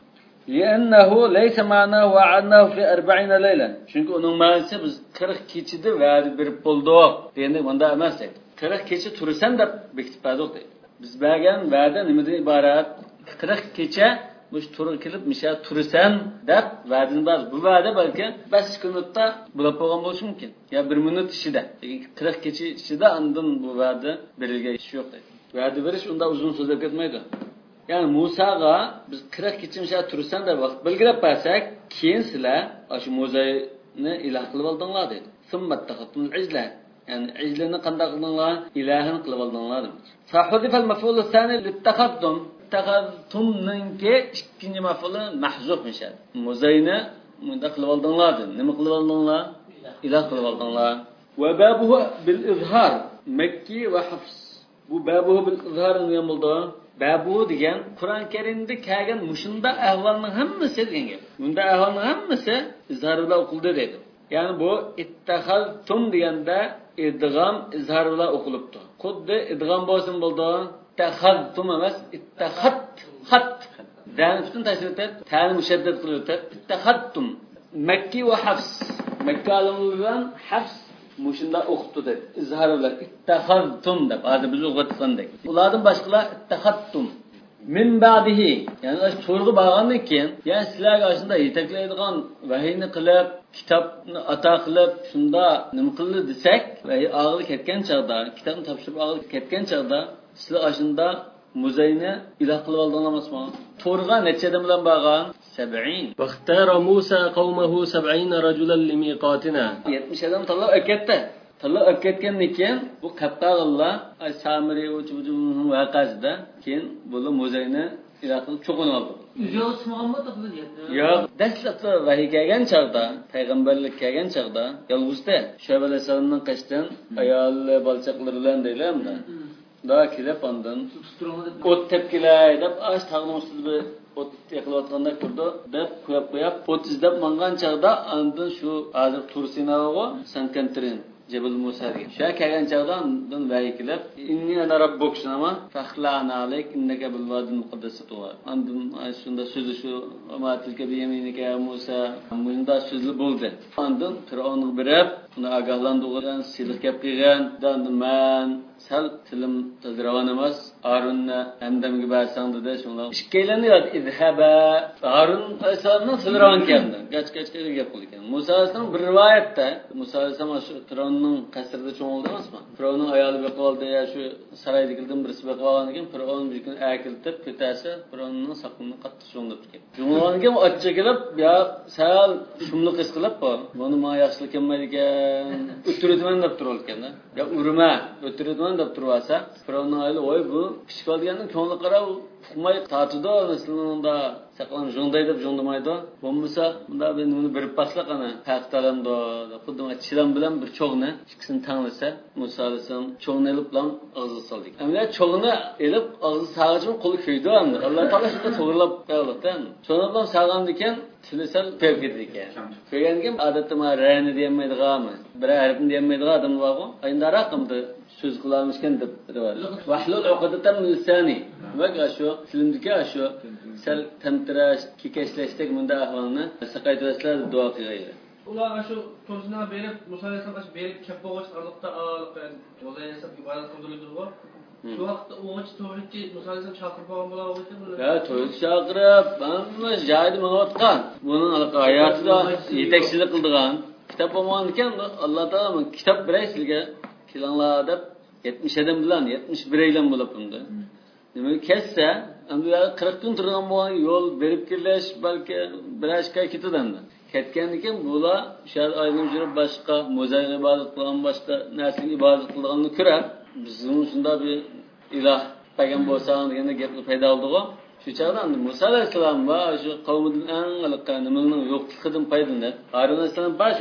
Speaker 1: لأنه ليس معناه وعدناه في أربعين ليلة. Çünkü onun manası biz qirq kechida va'da berib bo'ldik. Dendi bunda emas. qirq kecha tursan deb bekitib berdik. Biz bergan va'da nimadan iborat? qirq kecha mush turib kelib misha tursan deb va'dani baz. Bu va'da balki besh minutda bo'lib bo'lgan bo'lishi mumkin. Ya bir minut ichida. qirq kecha ichida andin bu va'da berilgan ish yo'q deydi. Va'da berish unda uzun so'zlab ketmaydi. Yani Musa'ga biz qirq kecha misha tursan deb vaqt belgilab bersak, keyin sizlar shu Musa'ni iloh qilib oldinglar deydi. Summa taqatul ijla. Yani ijlini qanday qildinglar? Ilohini qilib oldinglar. Fahudif al-maf'ul ath-thani lit-taqaddum. Taqaddumninki ikkinchi maf'uli mahzuf misha. Musa'ni bunda qilib oldinglar dedi. Nima qilib oldinglar? Iloh qilib oldinglar. Wa babuhu bil-izhar. Makki va Hafs. Bu babuhu bil-izhar nima bo'ldi? Babu degan Qur'on Karimda kelgan mushunda ahvolning hammasi degan gap. Bunda ahvolning hammasi izhor bilan o'qildi dedi. Ya'ni bu ittaxaltum deganda idg'am izhor bilan o'qilibdi. Xuddi idg'am bo'lsin bo'ldi. Taxaltum emas, ittaxat, xat. Dan butun tashrifda ta'lim mushaddad qilib o'tadi. Ittaxattum. Makki va Hafs. Makka bilan Hafs mushunda o'qitdi dedi. Izhor bilan ittaxaltum deb hozir biz o'qitgandik. Ulardan boshqalar ittaxattum min ba'dihi. Yani to'g'ri bo'lgandan keyin, ya'ni sizlarga shunda yetaklaydigan vahiyni qilib, kitobni ato qilib, shunda nima qildi desak, vahiy og'ir ketgan chaqda, kitobni topshirib og'ir ketgan chaqda, sizlar shunda Musa'ni iloh qilib oldinglarmi? To'g'riga necha odam bilan bo'lgan? sab'in.
Speaker 2: Vaqtara Musa qawmahu sab'ina rajulan limiqatina.
Speaker 1: yetmish odam tanlab o'tdi. Tanlab o'tgandan keyin bu Qattag'illar ay Samiri o'chibujumning voqeasida keyin bu Musa'ni iloh qilib cho'qinib oldi.
Speaker 2: Yo'q, Muhammad qildi.
Speaker 1: Yo'q, dastlabda vahiy kelgan chaqda, payg'ambarlik kelgan chaqda, yolg'izda Shoyb alayhisolamning qashdan ayol balchaqlari bilan deylamda. Da kelib ondan o't tepkilay deb ash tag'ning ustida o't yiqilayotganda ko'rdi deb qo'yib qo'yib o't izlab mangan chaqda andin shu hozir Tursinaga Sankantirin Jabal Musa degan. Shu kelgan chaqda undan vahiy kelib inni ana robbuk shunama faxlana alayk innaka bil wadil muqaddas tuwa. Andin shunda so'zi shu ma tilka bi yaminika Musa bunda so'zli bo'ldi. Andin Fir'avnga berib uni ogohlantirgan, silib kelib qilgan, dandin man sal tilim tazravan emas Harunni hamdamga barsang dedi shunday ikkilanib yot izhaba Harun alayhisolamning tazravan keldi gach-gachga gap qildi ekan. Musa alayhisolam bir rivoyatda Musa alayhisolam shu Fir'avnning qasrida cho'ngildi emasmi? Fir'avnning ayoli bo'lib qoldi ya shu saroydagilardan birisi bo'lib qolgan ekan. Fir'avn bir kun akiltib ketasi Fir'avnning saqini qattiq cho'ngilib ketdi. Cho'ngilgan ochcha kelib ya sal shumliq his qilib buni ma yaxshilik kelmaydi ekan. O'tiradiman deb turib ekan-da. Ya urma, o'tiradiman deb turasa, Fir'avnning ayoli voy bu kichik olganning ko'ngli qarab, uqmay tatidi masalanda saqlan jonday deb jondamaydi. Bo'lmasa, bunda men uni berib pasla qana, taqtalamdi. Xuddi chilam bilan bir cho'g'ni ikkisini tanglasa, Musa alayhisolam cho'g'ni olib bilan og'ziga soldi. Ammo cho'g'ni olib og'zi sag'ijim qo'li kuydi endi. Alloh taolo shunga to'g'rilab qo'ydi. Cho'g'ni bilan sag'andi ekan, tilisal pep ketdi ekan. Ko'rganga odatda ma rani demaydiganmi? Bir harfni demaydigan odam borku. Endi raqamda söz kılarmışken de var. Vahlul uqdatan min lisani. Ve şu filmdeki şu sel temtiraş, kikeşleştik bunda ahvalını saqaytıraslar dua qilgaylar.
Speaker 2: Ular şu to'sina berib, Musa alayhisolam berib kapog'ich arliqda aqan, o'zayasa ibodat qildirildi. Şu vaqtda o'g'ich to'g'richi Musa alayhisolam chaqirib olgan bo'lardi bular.
Speaker 1: Ha, to'g'ri chaqirib, hamma joyda ma'lumotgan. Buning hayotida yetakchilik qildigan. Kitob bo'lgan ekan, Alloh taolo kitob beray sizga kelinglar deb yetmish adam bilan yetmish bir aylan bo'lib bunda. Nima kessa, endi qirq kun turgan bo'lgan yo'l berib kelish balki bir ashka ketadanda. Ketgan ekan bular o'sha oyning yurib boshqa mo'zay ibodat qilgan boshqa narsaga ibodat qilganini ko'rib, bizning shunda bir iloh payg'ambar bo'lsa deganda gap paydo bo'ldi-ku. Shu chaqda Musa alayhisolam va shu qavmining eng alaqani yo'qligidan paydalandi. Harun alayhisolam bosh edi.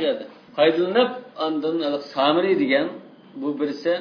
Speaker 1: Foydalanib, ondan Samiri degan bu birisi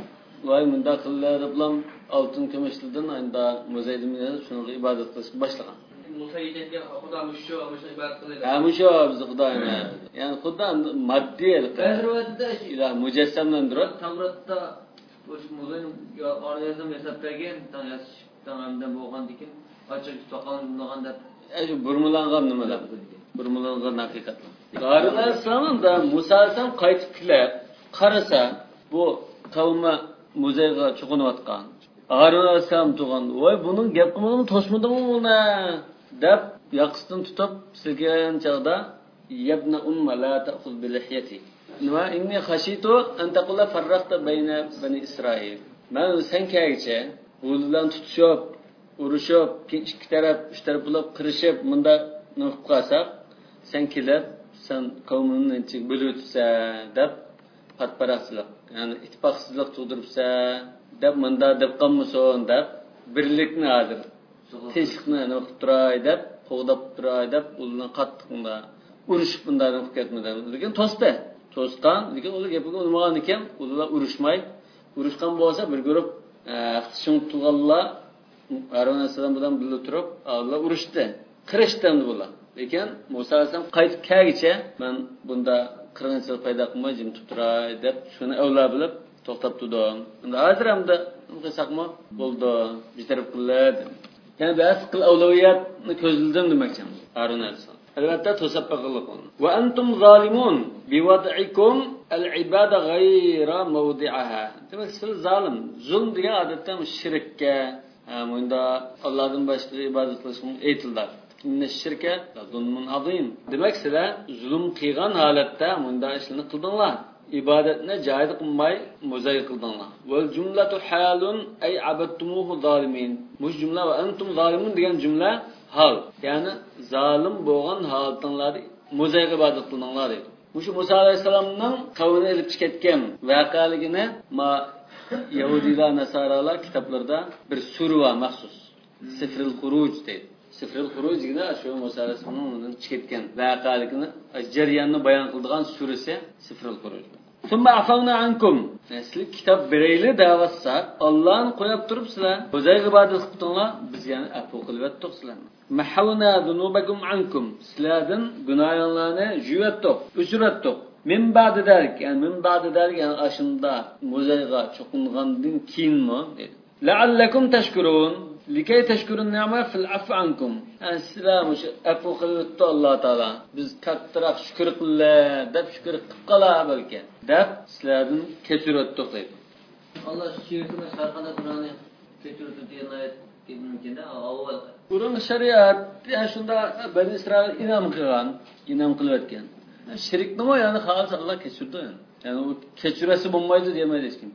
Speaker 1: voy munda qillar bilan oltin kumushlardan endi muzeyda shunga ibodat qilishga boshlagan.
Speaker 2: Musa yetgan Xudo musho, musho ibodat qiladi.
Speaker 1: Ha musho biz Xudoyni. Ya'ni Xudo moddiy
Speaker 2: Hazratda
Speaker 1: ila mujassamlantirib
Speaker 3: Tavratda o'sha muzeyni orqasidan hisoblagan tanasi tamamdan bo'lgan ekan, ochiq soqol bo'lgan deb
Speaker 1: shu burmulangan nimalar? Burmulangan haqiqat. Harun alayhissalom da Musa alayhissalom qaytib kelib qarasa, bu qavmi muzeyga cho'qinayotgan. Harun alayhissalom turgan, "Voy, buning gap qilmagani to'smadimi buni?" deb yoqasidan tutib silgan chaqda, "Yabna umma la ta'khudh bi lihyati. Nima inni khashitu an taqula farraqta bayna bani Isroil." Men sen kelgicha ulardan tutishib, urushib, ikki taraf, uch taraf bo'lib qirishib, bunda nima qilib qolsak, sen kelib, sen qavmingni ichiga bo'lib o'tsan deb patparaqchilik, ya'ni ittifoqsizlik tug'diribsa deb munda deb qolmasin deb birlikni hozir tinchlikni nima qilib turay deb qo'g'dab turay deb ularni qattiqda urushib bunday qilib ketmadi. Lekin to'sdi. To'sgan, lekin ular gapiga unmagan ekan, ular urushmay, urushgan bo'lsa bir guruh xishim tuğanlar Harun alayhissalom bilan birga turib, ular urushdi. Qirishdi bular. Lekin Musa alayhissalom qaytib kelgicha men bunda qirg'inchilik paydo qilmay jim turay deb shuni avla bilib to'xtab turdim. Endi hozir hamda qilsaqmi bo'ldi, bitirib qiladi. Ya'ni bas qil avliyatni ko'zildim demoqchi Harun alayhissalom. Albatta to'sab qilib qo'ydi. Va antum zalimun biwad'ikum al-ibada ghayra mawdi'aha. Demak, siz zolim. Zulm degan odatda shirkka, bunda Allohdan boshqa ibodat qilishni aytiladi. Inna shirka zulmun azim. Demak, sizlar zulm qilgan holatda bunda ishlarni qildinglar. İbadetine caiz kılmayı muzayy kıldınlar. Vel cümletu halun ay abattumuhu zalimin. Bu cümle ve entum zalimun diyen cümle hal. Yani zalim boğan halatınları muzayy ibadet kıldınlar deydi. Bu şu Musa Aleyhisselam'ın kavini elip çıketken vakaligine ma Yahudiler, Nasaralar kitaplarda bir sürü var mahsus. Sifril Huruc deydi. Sifril Huruc yine şu Musa Aleyhisselam'ın çıketken vakaligine ceryanını bayan kıldığan süresi Sifril Huruc. Thumma afawna ankum. Nesli kitap bireyli davassa Allah'ın koyup durup sizler özel ibadet kıldınlar. Biz yani afu kılvettik sizler. Mahawna zunubakum ankum. Sizlerden günahlarını jüvettik, üsrettik. Min ba'di dalik, yani min ba'di dalik yani aşında muzayga çokunğandın kin mi? La'allakum teşkurun. Likay teşkurun ni'ma fil afu ankum. Yani sizler afu kılvetti Allah Teala. Biz kattırak şükür kılla, dep şükür kıkkala belki. Dep sizlerden kesir ettik deydi.
Speaker 3: Allah şirkini sarkada duranı keçirdi diyen ayet mümkün de avval.
Speaker 1: Bunun şeriat yani şunda Bani İsrail inam kılgan, inam kılvetken. Yani şirk ne o yani halis Allah kesirdi yani. Yani o keçiresi bulmaydı diyemeyiz hiç kim.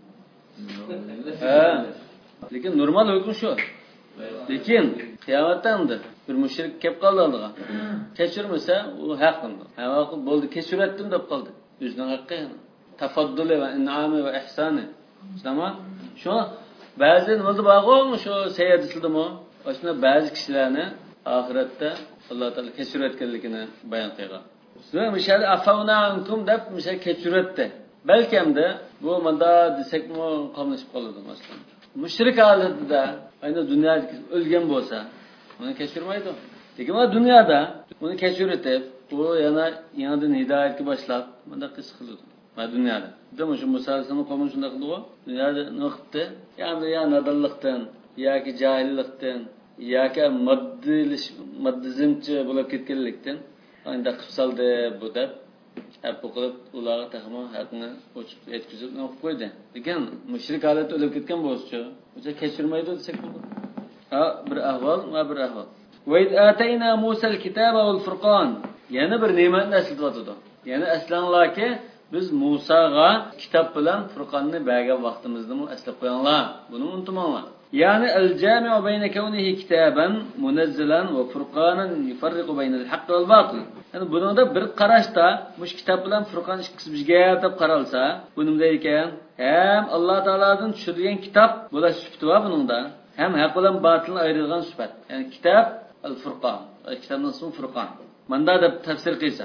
Speaker 1: He. Lekin normal hüküm şu. Lekin kıyamettendir. Bir müşrik kep kaldı aldığa. Keçirmese o hakkındı. Yani hakkı boldu keçirettim de kaldı. Yüzden hakkı yani. Tafaddülü ve in'amı ve ihsanı. Tamam. Şu bazı nımazı bağı olmuş o seyyad isildi mi? Aslında bazı kişilerini ahirette Allah Teala keçir etkenlikini bayan kıyga. Sonra müşahede afavna ankum dep müşahede keçir etti. Belki hem de bu manda desek mi kalmışıp kalırdım aslında. Müşrik halinde aynı dünyada ölgen olsa onu keçirmeydi. Peki ama dünyada bunu keçir etip bu yana yanadan hidayetki başlayıp bunda kız kılıyordu. Ma dünyada. Değil mi? Şu Musa Aleyhisselam'ın kavmini şunda kıldı o. Dünyada ne kıptı? Yani ya nadallıktan, ya ki cahillikten, ya ki maddizmçi bulup ketkenlikten aynı kıpsaldı bu da. Hep bu kılıp ulağa takımı hakkını uçup etkizip ne okup koydu. Lekin müşrik halette ölüp ketken bu olsun. Uca keçirmeydi desek bu. Ha bir ahval, ha bir ahval. Ve iz atayna Musa'l kitaba vel furqan. Yani bir nimet nesli vatıdı. Yani eslanlar ki biz Musa'ga kitap bilan Furqonni bergan vaqtimizda mu eslab qo'yinglar. Buni unutmanglar. Yani el-jami'u bayna kawnihi kitaban munazzalan va furqanan yufarriqu bayna al-haqq wal batil. Yani bunda bir qarashda mush kitap bilan Furqon ikkisi bizga deb qaralsa, bu nima ekan? Hem Alloh taoladan tushirgan kitap bo'la sifati va buningda hem haq bilan batilni ayirgan sifat. Yani kitap al-Furqon. Kitobning ismi Furqon. Manda deb tafsir qilsa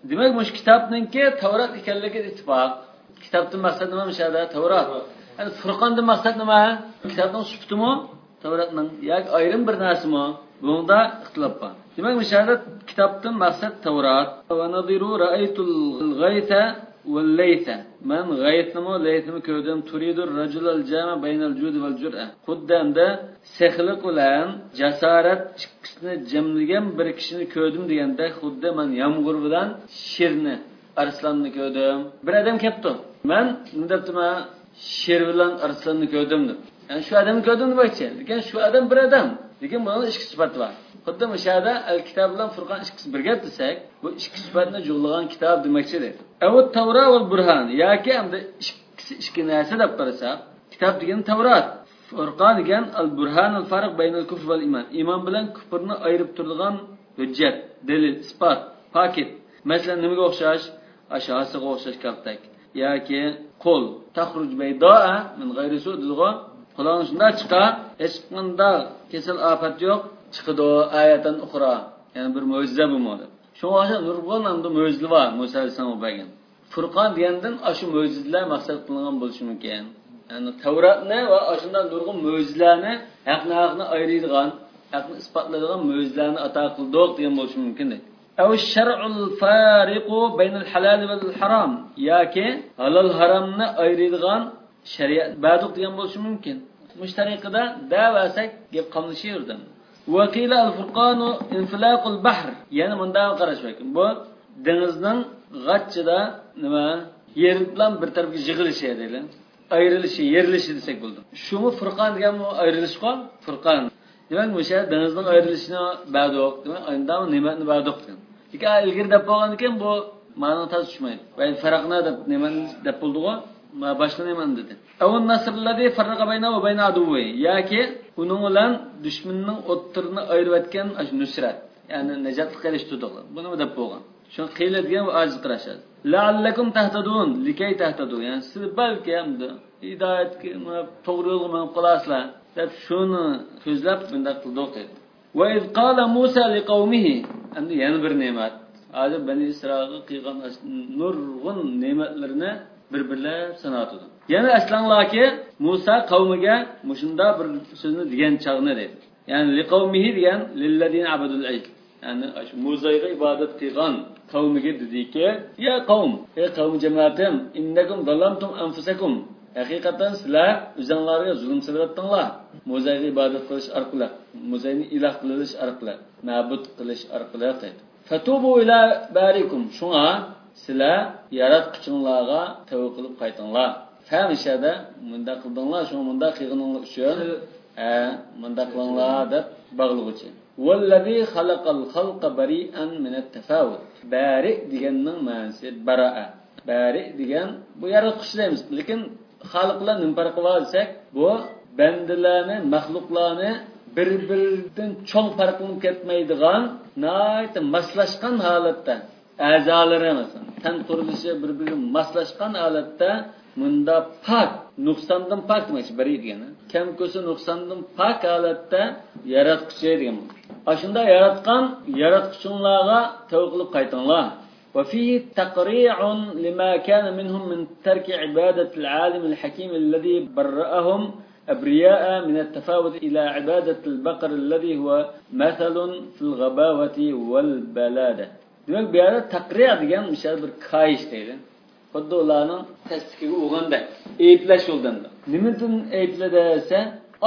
Speaker 1: Demak, bu kitobninki Tavrat ekanligi ittifoq. Kitobning maqsadi nima bo'lsa, Tavrat. Yani Furqonning maqsadi nima? Kitobning sifatimi? Tavratning yoki ayrim bir narsami? Bunda ixtilof bor. Demak, bu yerda kitobning maqsad Tavrat. Va nadiru ra'aytul ghaytha wal laytha. Men g'aytnimi, laytnimi ko'rdim. Turidur rajulal jama baynal jud wal jur'a. Xuddanda sexliq bilan jasorat chiqishni jamlagan bir kishini ko'rdim deganda, xuddi men yomg'ir bilan sherni, arslonni ko'rdim. Bir odam kelibdi. Men undabtimi sher bilan arslonni ko'rdim deb. Yani shu odamni ko'rdim deb aytchi. Lekin shu odam bir odam. Lekin buning ikki sifati bor. Xuddi mushada al-kitob bilan Furqon ikkisi birga desak, bu ikki sifatni jo'g'lagan kitob demakchidir. Avut Tavrat va Burhan yoki hamda ikkisi ikki narsa deb qarasak, kitob degan Tavrat, Furqon degan al-Burhan al-farq baynal kufr val iman. Iymon bilan kufrni ayirib turadigan hujjat, dalil, isbot, paket. Masalan, nimaga o'xshash? Ashasiga o'xshash kaltak. Yoki qo'l taxruj baydoa min g'ayri sudilg'a. Qo'lning shunda chiqa, hech qanday kasal ofat yo'q, chiqadi oyatdan uxra. Ya'ni bir mo'jiza bo'lmoqda. Shunga o'xshab nurg'on hamda mo'jiza bor Musa alayhisalom bergan. Furqon degandan shu mo'jizalar maqsad qilingan bo'lishi mumkin. Yani Tavratni va shundan nurg'on mo'jizalarni haqni haqni ayiradigan, haqni isbotlaydigan mo'jizalarni ato qildik degan bo'lishi mumkin. Aw shar'ul fariqu baynal halal val haram. Yoki halol haromni ayiradigan shariat ba'duq degan bo'lishi mumkin. Mushtariqida da'vasak gap qilishirdim. Vaqila al-furqanu infilaqul bahr. Ya'ni bunday qarash mumkin. Bu dengizning g'achchida nima yer bilan bir tarafga yig'ilishi deydi. Ayrilishi, yerilishi desak bo'ldi. Shuni Furqon degan bu ayrilish qol, Furqon. Demak, o'sha dengizning ayrilishini ba'duq, demak, aynan ne'matni ba'duq degan. Lekin ilgari deb bo'lgan ekan bu ma'no tas tushmaydi. Va farqni deb ne'matni deb bo'ldi-ku, ma boshqa ne'mat dedi. Avun nasrladi farqa bayna va bayna aduvi. Yoki uning bilan dushmanning o'ttirini ayirib etgan nusrat, ya'ni najot qilish tudiqlar. Buni deb bo'lgan. Shuni qiladigan va aziz qilashadi. La'allakum tahtadun, likay tahtadu. Yani siz balki hamda hidoyatga to'g'ri yo'lga menib qolasizlar deb shuni ko'zlab bunda qildik dedi. Va iz qala Musa liqaumihi, endi yana bir ne'mat. Hozir Bani Isroilga qilgan nurg'un ne'matlarini bir-birlab sanatdi. Yana aslanglarki Musa qavmiga mushunda bir so'zni degan chaqni dedi. Yani liqaumihi degan lilladina abadul ayl. Yani Musa'ga ibodat qilgan qavmiga dediki, ya qavm, ey qavm jamaatim, innakum zalamtum anfusakum. Haqiqatan sizlar o'zingizlarga zulm qilyapsizlar. Musa'ga ibodat qilish orqali, Musa'ni iloh qilish orqali, ma'bud qilish orqali dedi. Fatubu ila barikum. Shunga sizlar yaratquchinglarga tavba qilib qaytinglar. Famishada munda qildinglar, shunga munda qilganinglar uchun, ha, munda qilinglar deb bog'lug'uchi. Vallazi xalaqal xalqa bari'an min at-tafawut. Bari deganning ma'nosi bara'a. Bari degan bu yaratquch deymiz. Lekin xalqlar nim farqi bor desak, bu bandalarni, maxluqlarni bir-biridan cho'ng farqlanib ketmaydigan, nayt maslashgan holatda, a'zolari masalan, tan qurilishi bir-biriga maslashgan holatda munda pak, nuqsondan pak demoqchi bari degani. Kam ko'sa nuqsondan pak holatda yaratquch degan. Ashunda yaratgan yaratquchinglarga tavba qilib qaytinglar. Va fihi taqri'un lima kana minhum min tarki ibadati al-alim al-hakim alladhi barra'ahum abriya'a min at-tafawut ila ibadati al-baqar alladhi huwa mathalun fil ghabawati wal balada. Demak, bu yerda taqri' degan misol bir kayish deydi. Xuddi ularning tasdiqiga o'g'anda, aytlash yo'ldanda. Nimadan aytladi desa,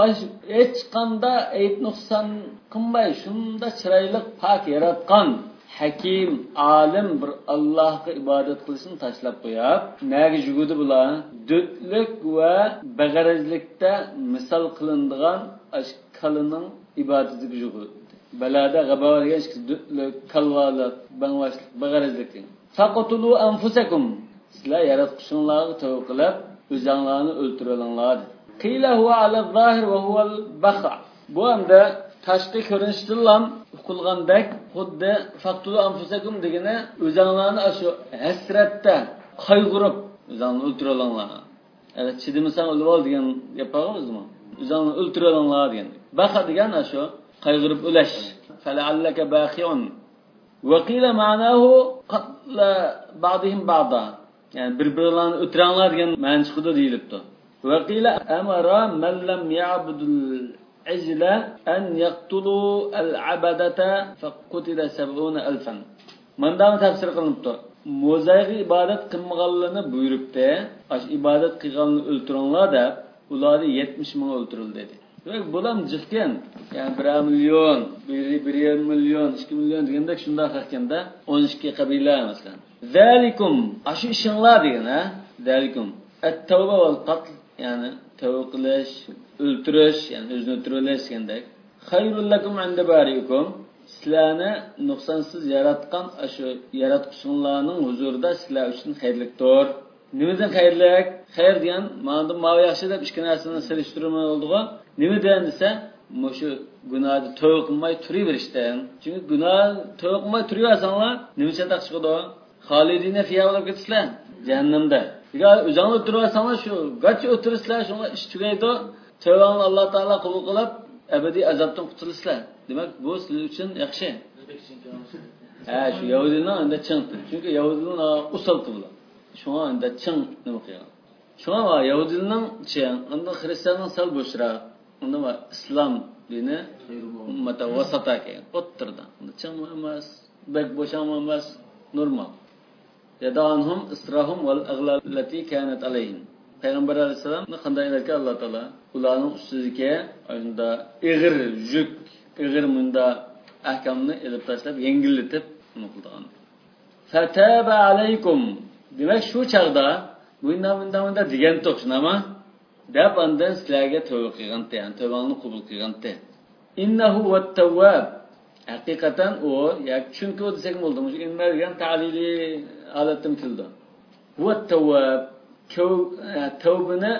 Speaker 1: hech qanday ayt nuqson qilmay shunda chiroyli pok yaratgan hakim, alim bir Allohga ibodat qilishni tashlab qo'yib, nega yugudi bular? Dudlik va bag'arizlikda misol qilinadigan ashkalining ibodatiga yugudi. Balada g'abavarga dudlik, kalvalik, bangvashlik, bag'arizlik. Faqatulu anfusakum. Sizlar yaratquchinglarga tavba qilib, o'zinglarni o'ltirolinglar. Qila huwa ala zahir va huwa al-baqa. Bu hamda tashqi ko'rinishdan qilgandek xuddi faqtulu anfusakum degani o'zinglarni shu hasratda qayg'urib o'zinglarni o'ltirolinglar. Agar chidimasang o'lib ol degan gapiramiz-mi? O'zinglarni o'ltirolinglar degan. Baqa degan shu qayg'urib o'lash. Fala'allaka baqi'un. وقيل معناه قتل بعضهم بعضا yani birbirlerini ötürenler diyen ma'no çıkıdı deyilipti. وقيل أمر من لم يعبد العجل أن يقتلوا العبدة فقتل سبعون ألفا. Mandamı tafsir kılınıptı. Mo'zayga ibodat qilmaganlarni buyuribdi. Ash ibodat qilganlarni o'ltiringlar deb, ularni yetmish ming o'ltirildi dedi. Demak, bular jilkan, ya'ni bir million, bir million, ikki million deganda shunda haqanda o'n ikki qabila masalan. Zalikum, ash ishinglar degan, ha? Zalikum at-tawba wal qatl, ya'ni tavba qilish, o'ltirish, ya'ni o'zini o'ldirish degandek. Khayrul lakum 'inda barikum. Sizlarni nuqsonsiz yaratgan shu yaratqushinglarning huzurida sizlar uchun xayrlikdir. Nimadan xayrlik? Xayr degan ma'noda ma'vo yaxshi deb ikki narsani selishtirma oldiga. Nima degan desa, mushu gunohni tavba qilmay turaverishdan. Chunki gunoh tavba qilmay turaversanlar, nima chatoq chiqadi? Xolidina fiya bo'lib ketasizlar jahannamda. Agar o'zingni o'tirsanlar shu, garchi o'tirsizlar, shunga ish tugaydi. Tavbani Alloh taolo qabul qilib, abadiy azobdan qutulasizlar. Demak, bu sizlar uchun yaxshi. Ha, shu Yahudining unda chingdi. Chunki Yahudining usul qildi. Shunga unda ching nima qilgan. Shunga Yahudining ching, unda xristianning sal bo'shroq, unda islom dini mutavvassata ekan, o'ttirdi. Unda ching emas, bek bo'sham emas, normal. Yadanhum israhum wal aghlallati kanat alayhim. Payg'ambar alayhisalomni qanday ekan Alloh taolo ularning ustiga unda ig'ir yuk, ig'ir munda ahkamni elib tashlab yengillatib nima qilgan. Fataba alaykum. Demak shu chaqda bunda bunda bunda degan to'xshnama deb undan sizlarga tavba qilganda, ya'ni tavbani qabul qilganda. Innahu wat-tawwab. Haqiqatan u, yak chunki u desak bo'ldi, shu inna degan ta'lili holatim tildi. Wat-tawwab tavbani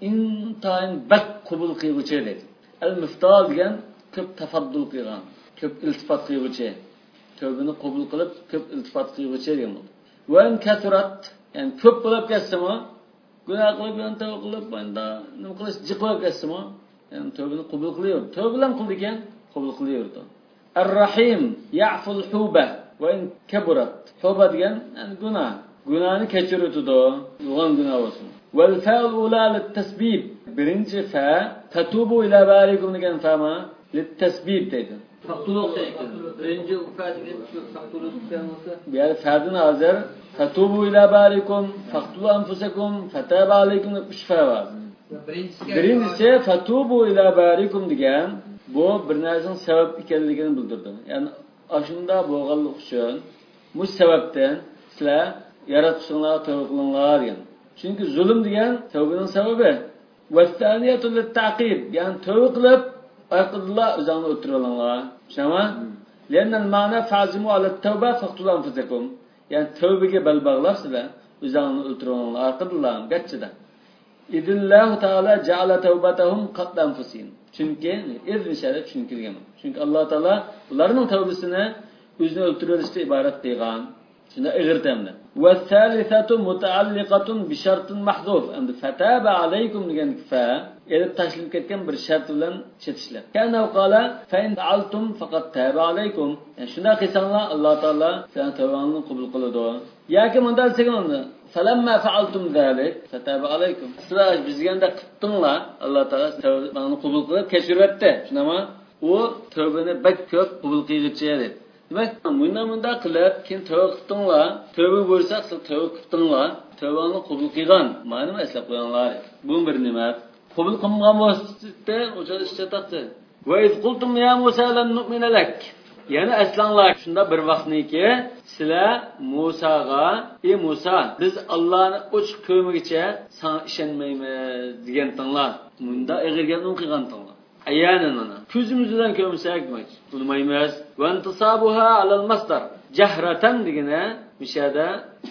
Speaker 1: intayin bak qabul qiluvchi dedi. Al-muftol degan ko'p tafaddul qilgan, ko'p iltifot qiluvchi. Tavbani qabul qilib ko'p iltifot qiluvchi degan bo'ldi. Va in kasurat, ya'ni ko'p bo'lib ketsa-mu, gunoh qilib, yon tavba qilib, bunda nima qilish jiqib ketsa-mu, ya'ni tavbani qabul qilıyor. Tavba bilan qildi ekan, qabul qiliyordi. Ar-Rahim ya'ful huba va in kaburat. Huba degan ya'ni gunoh. Gunohni kechiradi, yo'g'on gunoh bo'lsin. Wal fa'ul ula lit-tasbib. Birinchi fa tatubu ila barikum degan fa'ma lit-tasbib dedi.
Speaker 3: Faqtuluq deydi. Birinchi fa degan shu faqtuluq degan bo'lsa,
Speaker 1: bu yer fa'dan hozir tatubu ila barikum faqtulu anfusakum fataba alaykum deb uch fa bor. Birinchisi fatubu ila barikum degan bu bir narsaning sabab ekanligini bildirdi. Ya'ni ashunda bo'lganlik uchun bu sababdan sizlar yaratqushinglarga tavba qilinglar degan. Chunki zulm degan tavbaning sababi. Vastaniyatu lit-taqib, ya'ni tavba qilib aqidlar o'zingni o'tirolinglar. Shama? Lenal ma'na fazimu ala-tawba faqtulu anfusakum. Ya'ni tavbaga bel bog'labsizlar, o'zingni o'tirolinglar, aqidlar gachchida. Idillahu taala ja'ala tawbatahum qatl anfusihim. Chunki izn sharaf tushuntirilgan. Chunki Alloh taolo ularning tavbasini o'zini o'ltirishdan iborat qilgan. Shunda ig'irtamda. Va salisatu mutaalliqatun bi shartin mahdhuf. Endi fataba alaykum degan fa elib tashlab ketgan bir shart bilan chetishlar. Kana qala fa in fa'altum faqat taba alaykum. Yani shunda qilsanglar Alloh taolo sizlarning tavbangizni qabul qiladi. Yoki bundan seganda falamma fa'altum zalik fataba alaykum. Sizlar bizganda qiltinglar, Alloh taolo tavbangizni qabul qilib kechiryapti. Shunami? U tavbani bak ko'p qabul qiluvchi edi. Demak, bunda bunda qilib, keyin tavba qiltinglar, tavba bo'lsa, siz tavba qiltinglar, tavbani qabul qilgan, ma'ni eslab qo'yinglar. Bu bir nima. Qabul qilgan bo'lsa, o'sha ishga taqdi. Va iz qultum ya Musa lan nu'mina lak. Yana aslanglar shunda bir vaqtniki, sizlar Musaga, "Ey Musa, biz Allohni ochiq ko'migicha sana ishonmaymiz" degan tinglar. Bunda egirgan o'qigan tinglar. Ayanan ana. Ko'zimiz bilan ko'msak demak, bilmaymiz. Va intisabuha alal masdar. Jahratan degina mishada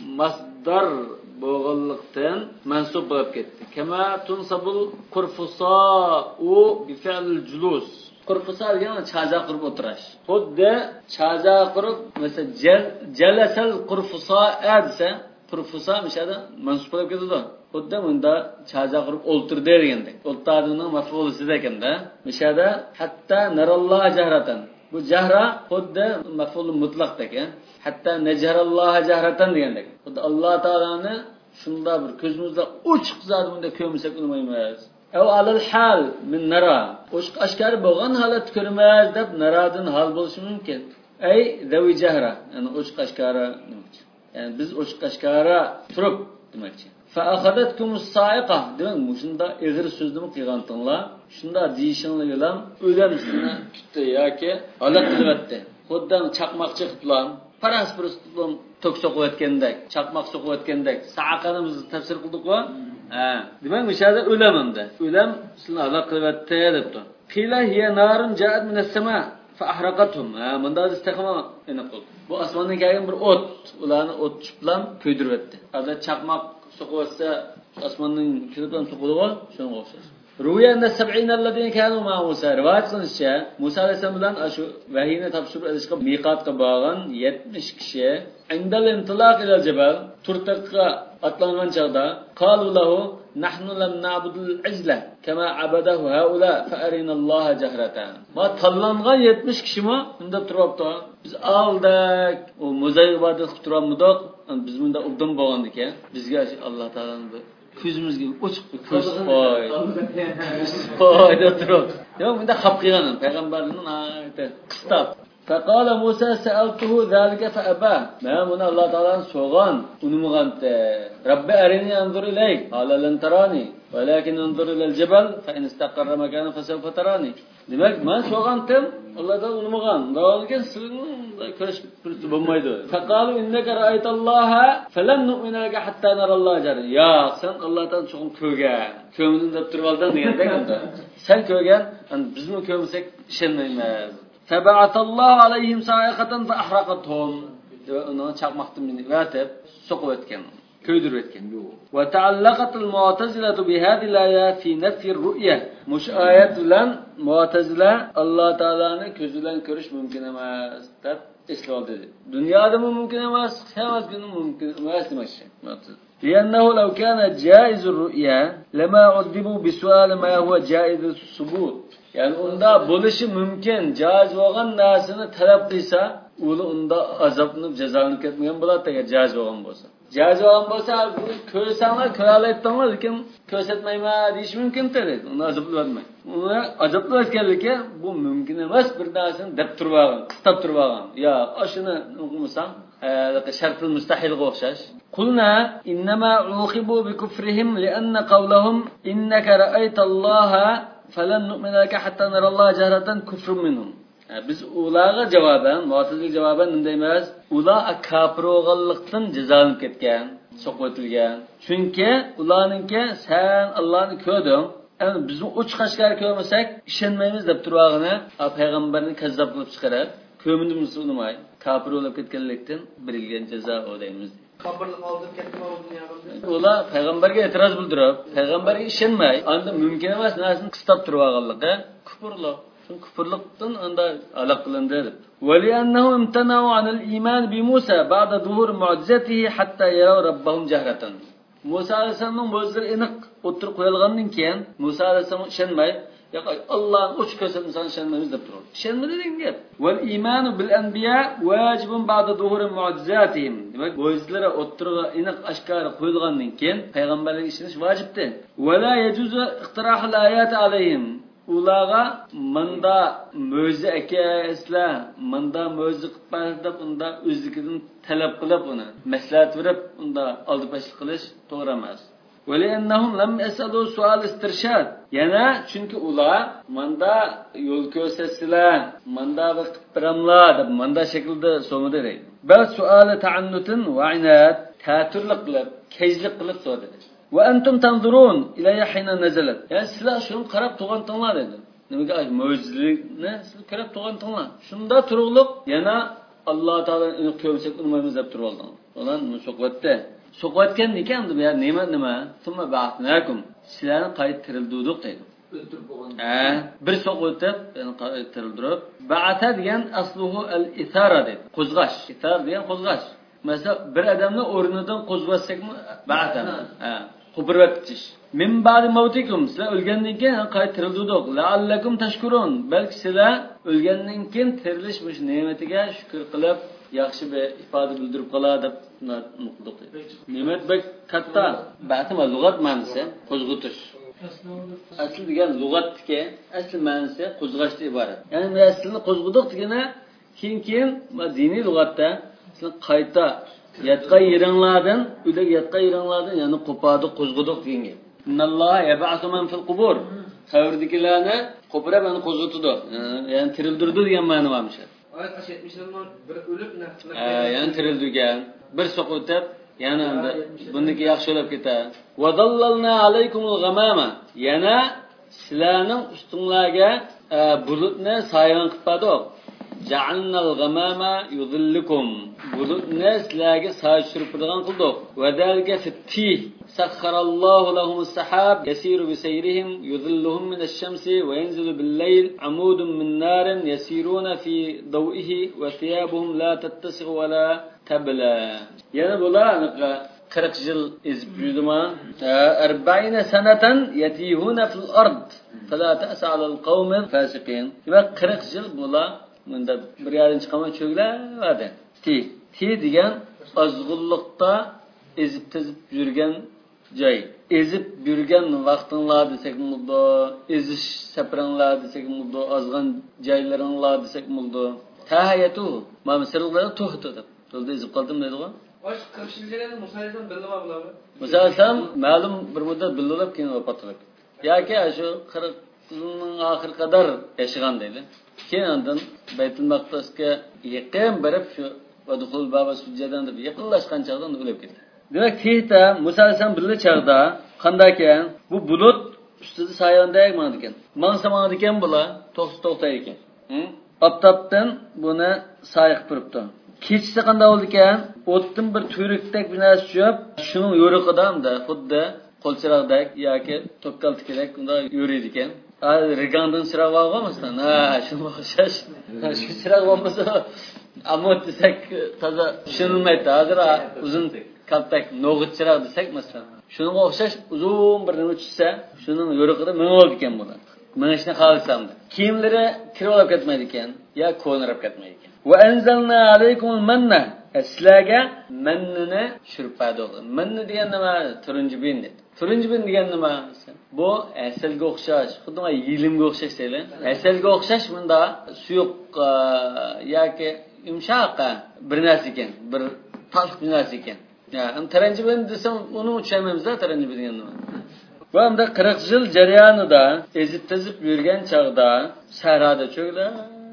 Speaker 1: masdar bo'g'inlikdan mansub bo'lib ketdi. Kama tunsabul qurfusa u bi fi'l julus. Qurfusa degan chaza qurib o'tirish. Xuddi chaza qurib, masalan, jalasal qurfusa adsa, qurfusa mishada mansub bo'lib ketadi. Xuddi bunda chaza qurib o'ltirdi degandek. O'ltirdining maf'ulisida ekanda, mishada hatta naralloh jahratan. Bu Bu jahra xuddi maf'ul mutlaqdek, hatto najharalloha jahratan degandek. Xuddi Alloh taoloni shunda bir ko'zimizda ochiq zot bunda ko'msak bo'lmaymiz. Ev alal hal min nara. Ochiq ashkari bo'lgan holat ko'rmas deb naradan hal bo'lishi mumkin. Ay davi jahra, ya'ni ochiq ashkara demakchi. Ya'ni biz ochiq ashkara turib demakchi. Fa akhadatkumus sa'iqa. Demak, shunda ig'ir so'zni qilgantinglar, shunda deyishinglar bilan o'lamsizni tutdi yoki holat qilibdi. Xuddan chaqmoqchi qilib, paras purus qilib tok soqayotgandek, chaqmoq soqayotgandek, sa'aqanimizni tafsir qildik-ku. Ha, demak, o'shada o'lamanda. O'lam sizni holat qilibdi debdi. Qila hiya narun ja'at minas sama fa ahraqathum. Ha, bunda istiqama aniq qildi. Bu osmondan kelgan bir o't, ularni o't tushib bilan kuydirib o'tdi. Ada chaqmoq soqayotsa osmonning kiridan soqilib, shunga o'xshash. Ruya anda sab'in alladine kanu ma Musa. Rivoyat qilinishicha, Musa alayhisalom bilan ashu vahiyni topshirib olishga miqatga borgan yetmish kishi indal intilaq ila jabal turtaqqa atlangan chaqda qalu lahu nahnu lam na'budul ajla kama abadahu haula fa arina Alloha jahratan. Ma tanlangan yetmish kishimi unda turibdi. Biz aldak o mo'zay ibodat qilib turamidik. Biz bunda ubdan bo'lgandik-a, bizga Alloh taolani ko'zimizga ochiq bir ko'z qo'y. Qo'yda turib. Yo'q, bunda xap qilganim payg'ambarning aytdi. Qistab. Faqala Musa sa'altuhu zalika fa aba. Men buni Alloh taoladan so'g'an, unumg'ante. Robbi arini anzur ilayk. Qala lan tarani, walakin anzur ila al-jabal fa in istaqarra makana fa sawfa tarani. Demak, men so'g'andim, Allohdan unumg'an. Davomga sizning ko'rish pulsi bo'lmaydi. Faqalu innaka ra'aytalloha falan nu'mina laka hatta naralloha jar. Ya, sen Allohdan cho'qim ko'rgan. Ko'nglim deb turib oldan degandek unda. Sen ko'rgan, bizmi ko'rmasak ishonmaymiz. Taba'atallohu alayhim sa'iqatan fa ahraqathum. Uni chaqmoqdan meni vatib, so'qib o'tgan. Ko'ydirib o'tgan. Va ta'allaqatul mu'tazilatu bi hadhihi al-aya fi nafi ar-ru'ya. Mush oyat bilan mu'tazila Alloh taolani ko'z bilan ko'rish mumkin emas deb isloh dedi. Dunyoda mumkin emas, qiyomat kuni mumkin emas demoqchi. لأنه لو كان جائز الرؤيا لما عذبوا بسؤال ما هو جائز الثبوت. Yani unda bo'lishi mumkin, jaiz bo'lgan narsani talab qilsa, u unda azoblanib, jazolanib ketmagan bo'ladi agar jaiz bo'lgan bo'lsa. Jaiz bo'lgan bo'lsa, ko'rsanglar, ko'ra olayotganlar, lekin ko'rsatmayman deyish mumkin dedi. Uni azoblanmay. Uni azoblanganligi bu mumkin emas bir narsani deb turib olgan, qistab turib olgan. Yo, shuni o'qimasam, shartul mustahilga o'xshash. Qulna innama uqibu bi kufrihim li'anna qawluhum innaka ra'aytalloha falan nu'mina laka hatta naralloha jahratan kufrun minhum. Biz ularga javoban, mu'tazila javoban nima deymiz? Ular kafir bo'lganlikdan jazolanib ketgan, so'qotilgan. Chunki ularningki sen Allohni ko'rding, endi bizni uch qashqar ko'rmasak ishonmaymiz deb turganini payg'ambarni kazzab qilib chiqarib, ko'mindimiz unimay, kafir bo'lib ketganlikdan berilgan jazo deymiz.
Speaker 2: Qabrlik oldirib ketdi bu dunyoda.
Speaker 1: Ular payg'ambarga e'tiroz bildirib, payg'ambarga ishonmay, endi mumkin emas narsani qistab turganligi kufrlik. Çünkü kufrlikdan anda aloq qilindi deb. Wali'annahu imtana'u 'anil iman bi Musa ba'da zuhur mu'jizatihi hatta yaraw rabbahum jahratan. Musa alayhisalomning bo'zlari aniq o'tirib qo'yilgandan keyin Musa alayhisalom ishonmay, yo'q Allohning uch ko'rsatmasi san ishonmaymiz deb turdi. Ishonmadi degan gap. Wal imanu bil anbiya wajibun ba'da zuhur mu'jizatihim. Demak, bo'zlari o'tirib aniq ashkar qo'yilgandan keyin payg'ambarlarga ishonish vojibdir. Wala yajuzu iqtirahul ayat alayhim. Ularga manda mo'jiza akaslar, manda mo'jiza qilib deb unda o'zligidan talab qilib uni maslahat berib unda oldi pashli qilish to'g'ri emas. Wali'annahum lam yasalu su'al istirshad. Yana chunki ular manda yo'l ko'rsatsalar, manda bir qilibramlar deb manda shaklda so'madi deydi. Bal su'al ta'annutin va inat, ta'turlik qilib, kejlik qilib so'radi. Ve entum tanzurun ilayya hina nazalat. Yani sizlar şunu qarab turgantinglar dedi. Nimaga ay mo'jizalikni siz qarab turgantinglar. Shunda turug'liq yana Alloh taolo uni ko'rsak unmaymiz deb turib olding. Ulan so'qvatda. So'qvatgan ekan bu ya nima nima? Tumma ba'atnakum. Sizlarni qayt tirildik dedi.
Speaker 3: O'ldirib bo'lgan.
Speaker 1: Ha, bir so'qvatib, yani qayt tirildirib, ba'ata degan asluhu al-ithara dedi. Qo'zg'ash. Ithar degan qo'zg'ash. Mesela bir adamni o'rnidan qo'zg'atsakmi ba'ata. Ha. Qubrattish. Min ba'di mavtikum, sizlar o'lgandan keyin qaytarildik. La'allakum tashkurun. Balki sizlar o'lgandan keyin tirilish bu ne'matiga shukr qilib, yaxshi bir ifoda bildirib qoladi deb nuqdiq. Ne'mat bek katta. Ba'tima lug'at ma'nosi qo'zg'atish. Asl degan lug'atga asl ma'nosi qo'zg'ashdan iborat. Ya'ni aslini qo'zg'udiq degani keyin keyin diniy lug'atda siz qayta yatqa yeringlardan, uyda yatqa yeringlardan, ya'ni qo'padi qo'zg'udiq degan. Innalloha yab'asu man fil qubur. Qabrdagilarni qo'pirab uni qo'zg'atdi. Ya'ni tirildirdi degan ma'no var mı?
Speaker 2: Ayet yetmişlerden bir ölüp ne?
Speaker 1: Yani tirildigan, bir so'qitib, yana endi buniki yaxshi olib ketar. Va dallalna alaykumul ghamama. Yana sizlarning ustinglarga bulutni sayon qilib qo'ydik. Ja'alnal ghamama yudhillukum. Bulutni sizlarga soy tushirib turgan qildik. Va dalika fitti sakharallohu lahumus sahab yasiru bi sayrihim yudhilluhum min ash-shamsi wa yanzilu bil-layl amudun min narin yasiruna fi daw'ihi wa thiyabuhum la tattasi'u wa la tabla. Yana bular qirq yil ezib yurdima. arba'ina sanatan yatihuna fil ard fala ta'sa 'alal qawmil fasiqin. Va qirq yil bular bunda bir yarim chiqaman cho'glardi. Ti, ti degan ozg'unlikda ezib tizib yurgan joy. Ezib yurgan vaqtinglar desak bo'ldi, ezish sapranglar desak bo'ldi, ozg'an joylaringlar desak bo'ldi. Tahayatu, mana sirlar to'xtadi. To'lda ezib qoldim deydi-ku.
Speaker 2: Osh qirq yildan Musa alayhisalom billama bularmi?
Speaker 1: Musa alayhisalom ma'lum bir muddat billolab keyin vafot qildi. Yoki shu qirq yilning oxir qadar yashagan deydi. Keyin ondan Baytul Maqdisga yaqin borib shu vadxul baba sujjadan deb yaqinlashgan chaqdan o'lib ketdi. Demak, Tiyta Musa alayhisalom birli chaqda qanday ekan? Bu bulut ustida sayondek mana ekan. Mansa mana ekan bular to'xtab to'xtay ekan. Hm? Oftobdan buni sayiq turibdi. Kechisi qanday bo'ldi ekan? O'tdan bir tuyrukdek bir narsa tushib, shuning yo'riqidan-da xuddi qo'lchiraqdek yoki to'pkaltikdek unda yuriydi ekan. Rigandan chiroq olmasdan, ha, shuni o'xshash. Shu chiroq bo'lmasa, ammo desak toza tushunilmaydi. Hozir uzun kaltak no'g'it chiroq desak, masalan, shunga o'xshash uzun bir nima tushsa, shuning yo'riqida ming oldi ekan bular. Minishni xohlasamda. Kiyimlari kirib olib ketmaydi ekan, yo ko'nirib ketmaydi ekan. Va anzalna alaykumul manna. Sizlarga mannini tushirib berdik. Manna degan nima? Turunji bin dedi. Turunji bin degan nima? Bu asalga o'xshash, xuddi yilimga o'xshash deydi. Asalga o'xshash bunda suyuq yoki yumshoq bir narsa ekan, bir talq bir narsa ekan. Ya, turunji bin desam, uni tushunmaymiz-da, turunji bin degan nima. Bu hamda qirq yil jarayonida ezib tizib yurgan chaqda sahrada cho'glar,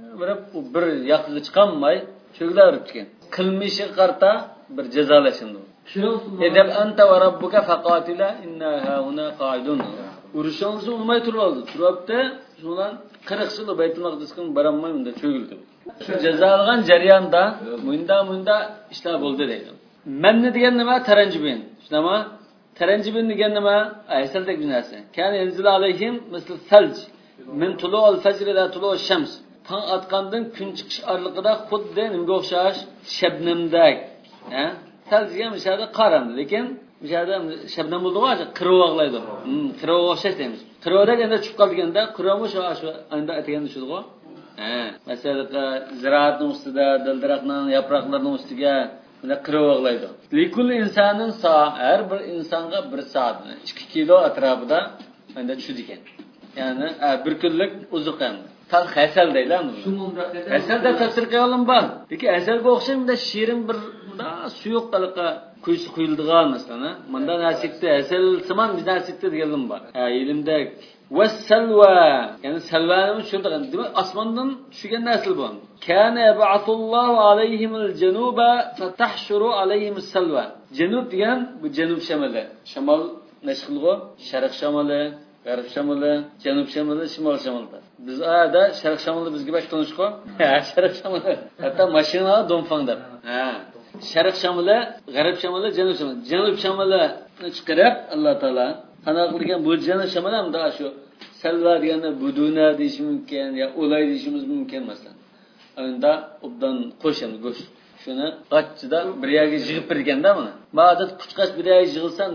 Speaker 1: bir yaqinga chiqolmay cho'glar o'tgan. Qilmishi qarta bir jazolashindi. Edab anta va robbuka faqatila inna hauna qa'idun. Urushingizni ulmay turibdi. Turibdi, shundan qirq yil Baytul Maqdisga borolmay unda cho'gildi. Shu jazolagan jarayonda munda munda ishlar bo'ldi deydi. Manni degan nima? Taranjibin. Shunama? Taranjibin degan nima? Aysaldek bir narsa. Kan yanzil alayhim misl salj min tulu'ul fajr ila tulu'ush shams. Tong atqandan kun chiqish orliqida xuddi nimga o'xshash shabnamdak. Ha? Salj degan mishada qaram, lekin mishada shabnam bo'ldi-ku, qirib og'laydi. Hmm, qirib o'xshash deymiz. Qiribda endi chiqib qolganda qirimi shu shu anda ataganda shudir-ku. Ha, masalan, ziraatning ustida, dildiraqning yaproqlarining ustiga buni qirib og'laydi. Likul insonning sa, har bir insonga bir soat, ikki kilo atrofida anda tushdi ekan. Ya'ni bir kunlik uzuq ham. Tal hasal deyiladi. Hasalda tafsir qilganlar bor. Lekin hasalga o'xshamda shirin bir suyuq qiliqqa quysi quyildigan masalan, menda nasibda hasal simon bir nasibda deganlar bor. Ha, ilmda was-salwa, ya'ni salvani tushirdigan. Demak, osmondan tushgan nasl bu. Kana yab'atullohu alayhimul januba fatahshuru alayhimus salwa. Janub degan bu janub shamoli. Shamol nashqilg'o, sharq shamoli, g'arb shamoli, janub shamoli, shimol shamoli. Biz ada sharq shamoli bizga baş tanışqo. Ha, sharq shamoli. Hatta mashina donfangda. Ha. Sharq shamoli, g'arb shamoli, janub shamoli. Janub shamoli chiqarib Alloh taolo qana qilgan bu janub shamoli ham da shu salva deganda buduna deyish mumkin, yo o'lay deyishimiz mumkin masalan. Unda obdan qo'shamiz go'sht. Shuni qachchida bir yerga yig'ib birganda buni. Ma'dat quchqash bir yerga yig'ilsan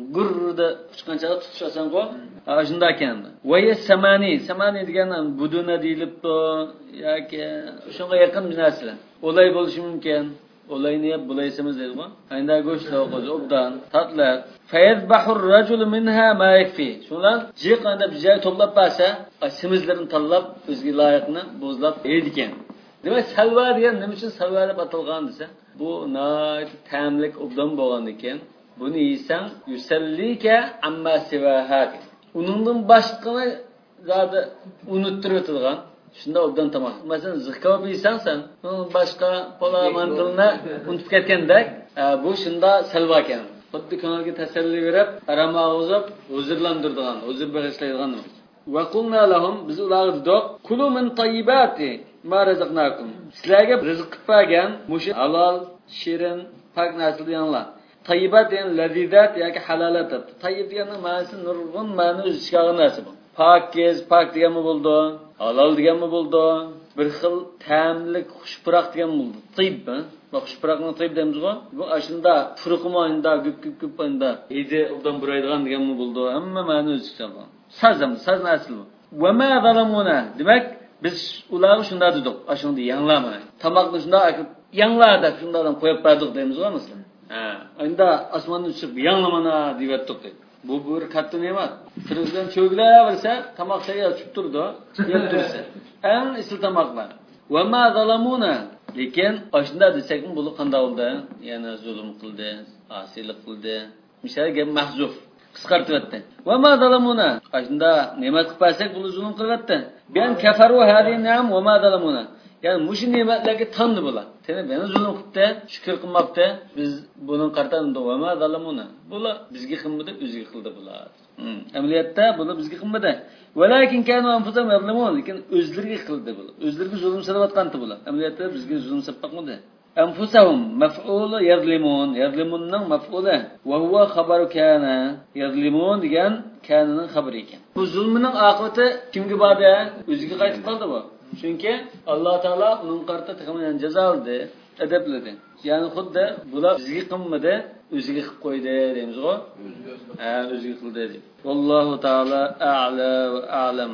Speaker 1: gurrda uçqanchaga tutuşasan-ku. Ha shunda ekan. Va samani, samani degan buduna deyilibdi yoki shunga yaqin bir narsa. Olay bo'lishi mumkin. Olayni yap bulaysimiz deydi-ku. Endi go'sht o'qiz, obdan, tatlar. Fayazbahu ar-rajulu minha ma yakfi. Shundan jiqanda bir joy to'plab bersa, simizlarini tanlab, o'ziga loyiqni bo'zlab yeydi ekan. Demak, salva degan nima uchun salva deb atalgan desa, bu nayt ta'mlik obdan bo'lgan ekan. Buni yesang, yusallika amma sivaha. Uningdan boshqani zodi unuttirib o'tilgan. Shunda obdan tamoq. Masalan, zikkob yesang sen, boshqa pola mantilni unutib ketgandek, bu shunda salva ekan. Xuddi kanalga tasalli berib, arama og'izib, huzurlantiradigan, huzur bag'ishlaydigan. Va qulna lahum biz ularga dedik, kulu min tayyibati ma razaqnakum. Sizlarga rizq qilib bergan mush halol, shirin, pak narsalarni tayyibat yani lazizat yoki halolat. Tayyib deganning ma'nosi nurg'un ma'no o'z ichiga olgan narsa bu. Pakiz, pak deganmi bo'ldi? Halol deganmi bo'ldi? Bir xil ta'mlik, xushpuroq degan bo'ldi. Tayyib, va xushpuroqni tayyib deymiz-ku. Bu ashunda furuqmoyinda, gup-gup oyinda hidi obdan buraydigan deganmi bo'ldi? Hamma ma'no o'z ichiga olgan. Sazam, saz narsa bu. Va ma zalamuna. Demak, biz ularga shunda dedik, ashunda yanglama. Tamoqni shunda yangla deb shundan qo'yib berdik deymiz-ku masalan. Ha, endi osmondan tushib yanglamana deb aytdik. Bu bir katta ne'mat. Firuzdan cho'glaversa, tamoq tayyor tushib turdi, yeb tursa. Eng isl tamoqlar. Va ma zalamuna. Lekin ashunda desak, bu qanday bo'ldi? Yana zulm qildi, asiylik qildi. Misol gap mahzuf. Qisqartib aytdi. Va ma zalamuna. Ashunda ne'mat qilib bersak, bu zulm qilyapti. Ben kafaru hadin ni'am va ma zalamuna. Yani mush ne'matlarga tandı bular. Seni beni zulm qildi, shukr qilmabdi. Biz buning qartanida va ma zalamuna. Bular bizga qilmadi, o'ziga qildi bular. Amaliyotda bular bizga qilmadi. Walakin kanu anfusahum yazlimun. Lekin o'zlariga qildi bular. O'zlariga zulm qilayotgandi bular. Amaliyotda bizga zulm qilib qo'ydi. Anfusahum maf'ulu yazlimun. Yazlimunning maf'uli va huwa xabaru kana. Yazlimun degan kananing xabari ekan. Bu zulmning oqibati kimga bordi? O'ziga qaytib qoldi bu. Chunki Alloh taolo uning qarta taqaman jazo oldi, adabladi. Ya'ni xuddi bular bizga qilmadi, o'ziga qilib qo'ydi deymiz-ku. Ha, o'ziga qildi deb. Vallohu taolo a'la va a'lam.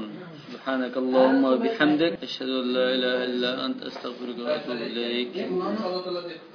Speaker 1: Subhanakallohumma va bihamdik ashhadu an la ilaha illa anta astaghfiruka va atubu ilayk.